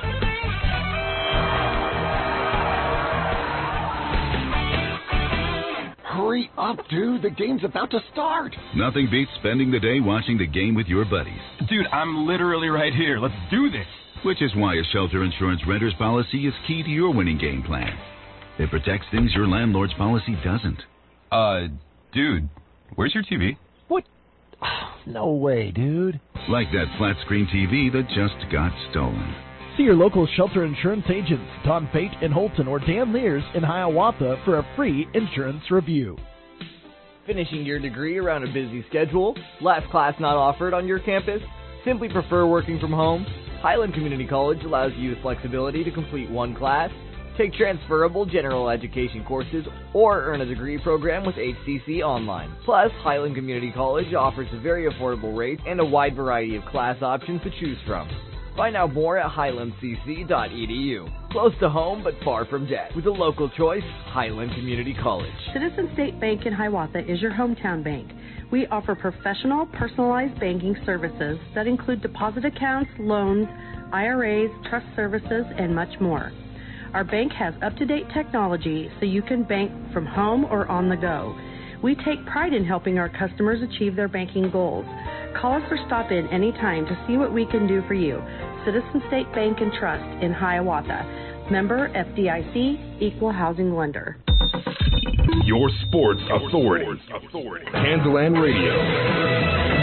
Hurry up, dude. The game's about to start. Nothing beats spending the day watching the game with your buddies. Dude, I'm literally right here. Let's do this. Which is why a shelter insurance renter's policy is key to your winning game plan. It protects things your landlord's policy doesn't. Uh, dude, where's your T V? What? Oh, no way, dude. Like that flat-screen T V that just got stolen. See your local shelter insurance agents, Don Fate in Holton or Dan Lears in Hiawatha for a free insurance review. Finishing your degree around a busy schedule? Last class not offered on your campus? Simply prefer working from home? Highland Community College allows you the flexibility to complete one class, take transferable general education courses, or earn a degree program with H C C Online. Plus, Highland Community College offers a very affordable rate and a wide variety of class options to choose from. Find out more at highland c c dot e d u. Close to home, but far from debt. With a local choice, Highland Community College. Citizen State Bank in Hiawatha is your hometown bank. We offer professional, personalized banking services that include deposit accounts, loans, I R As, trust services, and much more. Our bank has up-to-date technology so you can bank from home or on the go. We take pride in helping our customers achieve their banking goals. Call us or stop in anytime to see what we can do for you. Citizen State Bank and Trust in Hiawatha. Member F D I C, Equal Housing Lender. Your sports authority. Kansaland Radio.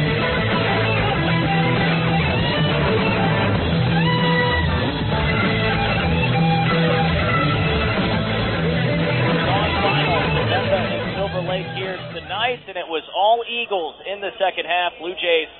Lake here tonight, and it was all Eagles in the second half. Blue Jays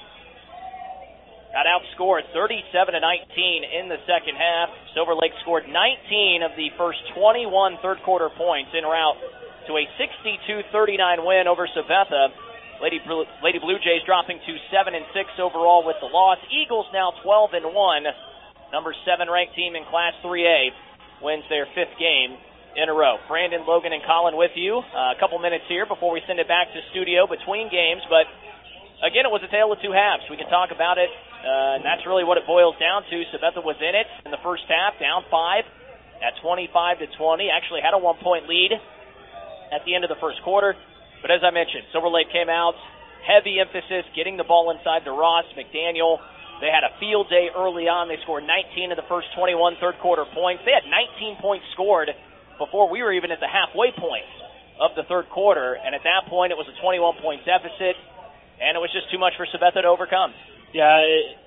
got outscored thirty-seven to nineteen in the second half. Silver Lake scored nineteen of the first twenty-one third quarter points en route to a sixty-two thirty-nine win over Sabetha. Lady Blue, Lady Blue Jays dropping to seven and six overall with the loss. Eagles now twelve and one. Number seven ranked team in Class three A wins their fifth game in a row. Brandon, Logan, and Colin with you. Uh, a couple minutes here before we send it back to studio between games. But, again, it was a tale of two halves. We can talk about it, uh, and that's really what it boils down to. Sabetha was in it in the first half, down five at twenty-five to twenty. Actually had a one-point lead at the end of the first quarter. But as I mentioned, Silver Lake came out, heavy emphasis, getting the ball inside to Ross, McDaniel. They had a field day early on. They scored nineteen of the first twenty-one third quarter points. They had nineteen points scored before we were even at the halfway point of the third quarter, and at that point it was a twenty-one point deficit, and it was just too much for Sabetha to overcome. Yeah, it,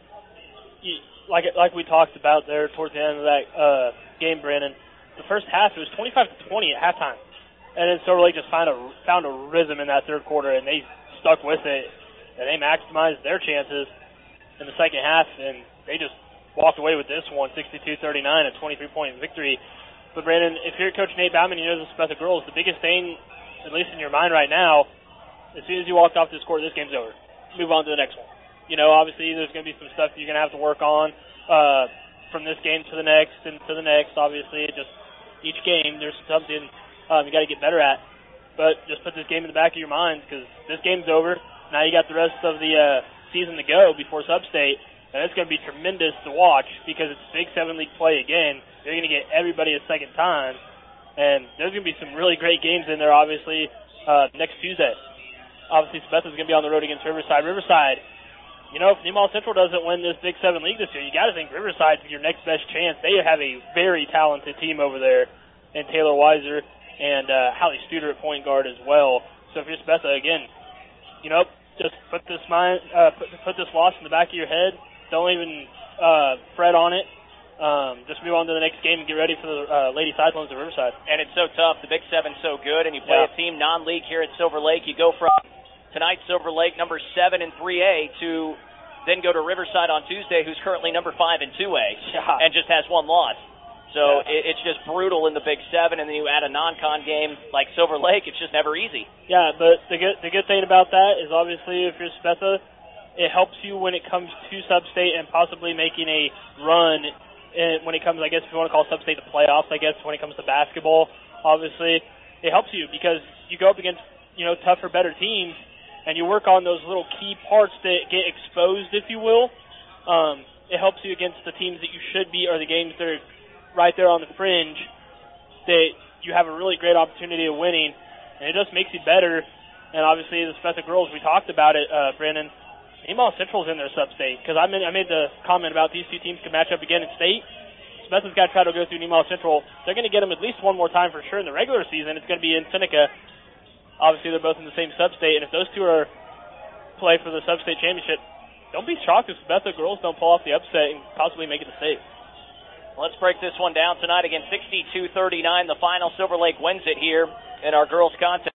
like like we talked about there towards the end of that uh, game, Brandon, the first half it was twenty-five to twenty at halftime, and then Silver Lake just found a, found a rhythm in that third quarter, and they stuck with it, and they maximized their chances in the second half, and they just walked away with this one, sixty-two thirty-nine, a twenty-three point victory. But, Brandon, if you're Coach Nate Bauman, you know the Sabetha girls, the biggest thing, at least in your mind right now, as soon as you walked off this court, this game's over. Move on to the next one. You know, obviously there's going to be some stuff you're going to have to work on uh, from this game to the next and to the next. Obviously, just each game there's something um, you got to get better at. But just put this game in the back of your mind because this game's over. Now you got the rest of the uh, season to go before Sub-State, and it's going to be tremendous to watch because it's Big Seven League play again. They're going to get everybody a second time, and there's going to be some really great games in there, obviously, uh, next Tuesday. Obviously, Sabetha's going to be on the road against Riverside. Riverside, you know, if Nemaw Central doesn't win this Big Seven League this year, you got to think Riverside's your next best chance. They have a very talented team over there, and Taylor Weiser and uh, Hallie Studer at point guard as well. So if you're Sabetha, again, you know, just put this mind, uh, put, put this loss in the back of your head. Don't even uh, fret on it. Um, just move on to the next game and get ready for the uh, Lady Cyclones at Riverside. And it's so tough. The Big Seven's so good, and you play yeah. a team non-league here at Silver Lake. You go from tonight Silver Lake, number seven in three A, to then go to Riverside on Tuesday, who's currently number five in two A, yeah. and just has one loss. So yeah. it, it's just brutal in the Big Seven, and then you add a non-con game like Silver Lake. It's just never easy. Yeah, but the good the good thing about that is obviously if you're Sabetha, it helps you when it comes to Sub-State and possibly making a run. And when it comes, I guess, if you want to call Sub-State the playoffs, I guess, when it comes to basketball, obviously, it helps you because you go up against, you know, tougher, better teams, and you work on those little key parts that get exposed, if you will. Um, it helps you against the teams that you should be or the games that are right there on the fringe that you have a really great opportunity of winning, and it just makes you better. And obviously, the Sabetha girls, we talked about it, uh, Brandon. Nemaw Central's in their Sub-State because I made, I made the comment about these two teams could match up again in state. Sabetha's got to try to go through Nemaw Central. They're going to get them at least one more time for sure in the regular season. It's going to be in Seneca. Obviously, they're both in the same Sub-State, and if those two are play for the Sub-State championship, don't be shocked if Sabetha girls don't pull off the upset and possibly make it to state. Let's break this one down tonight. Again, sixty-two thirty-nine, the final. Silver Lake wins it here in our girls contest.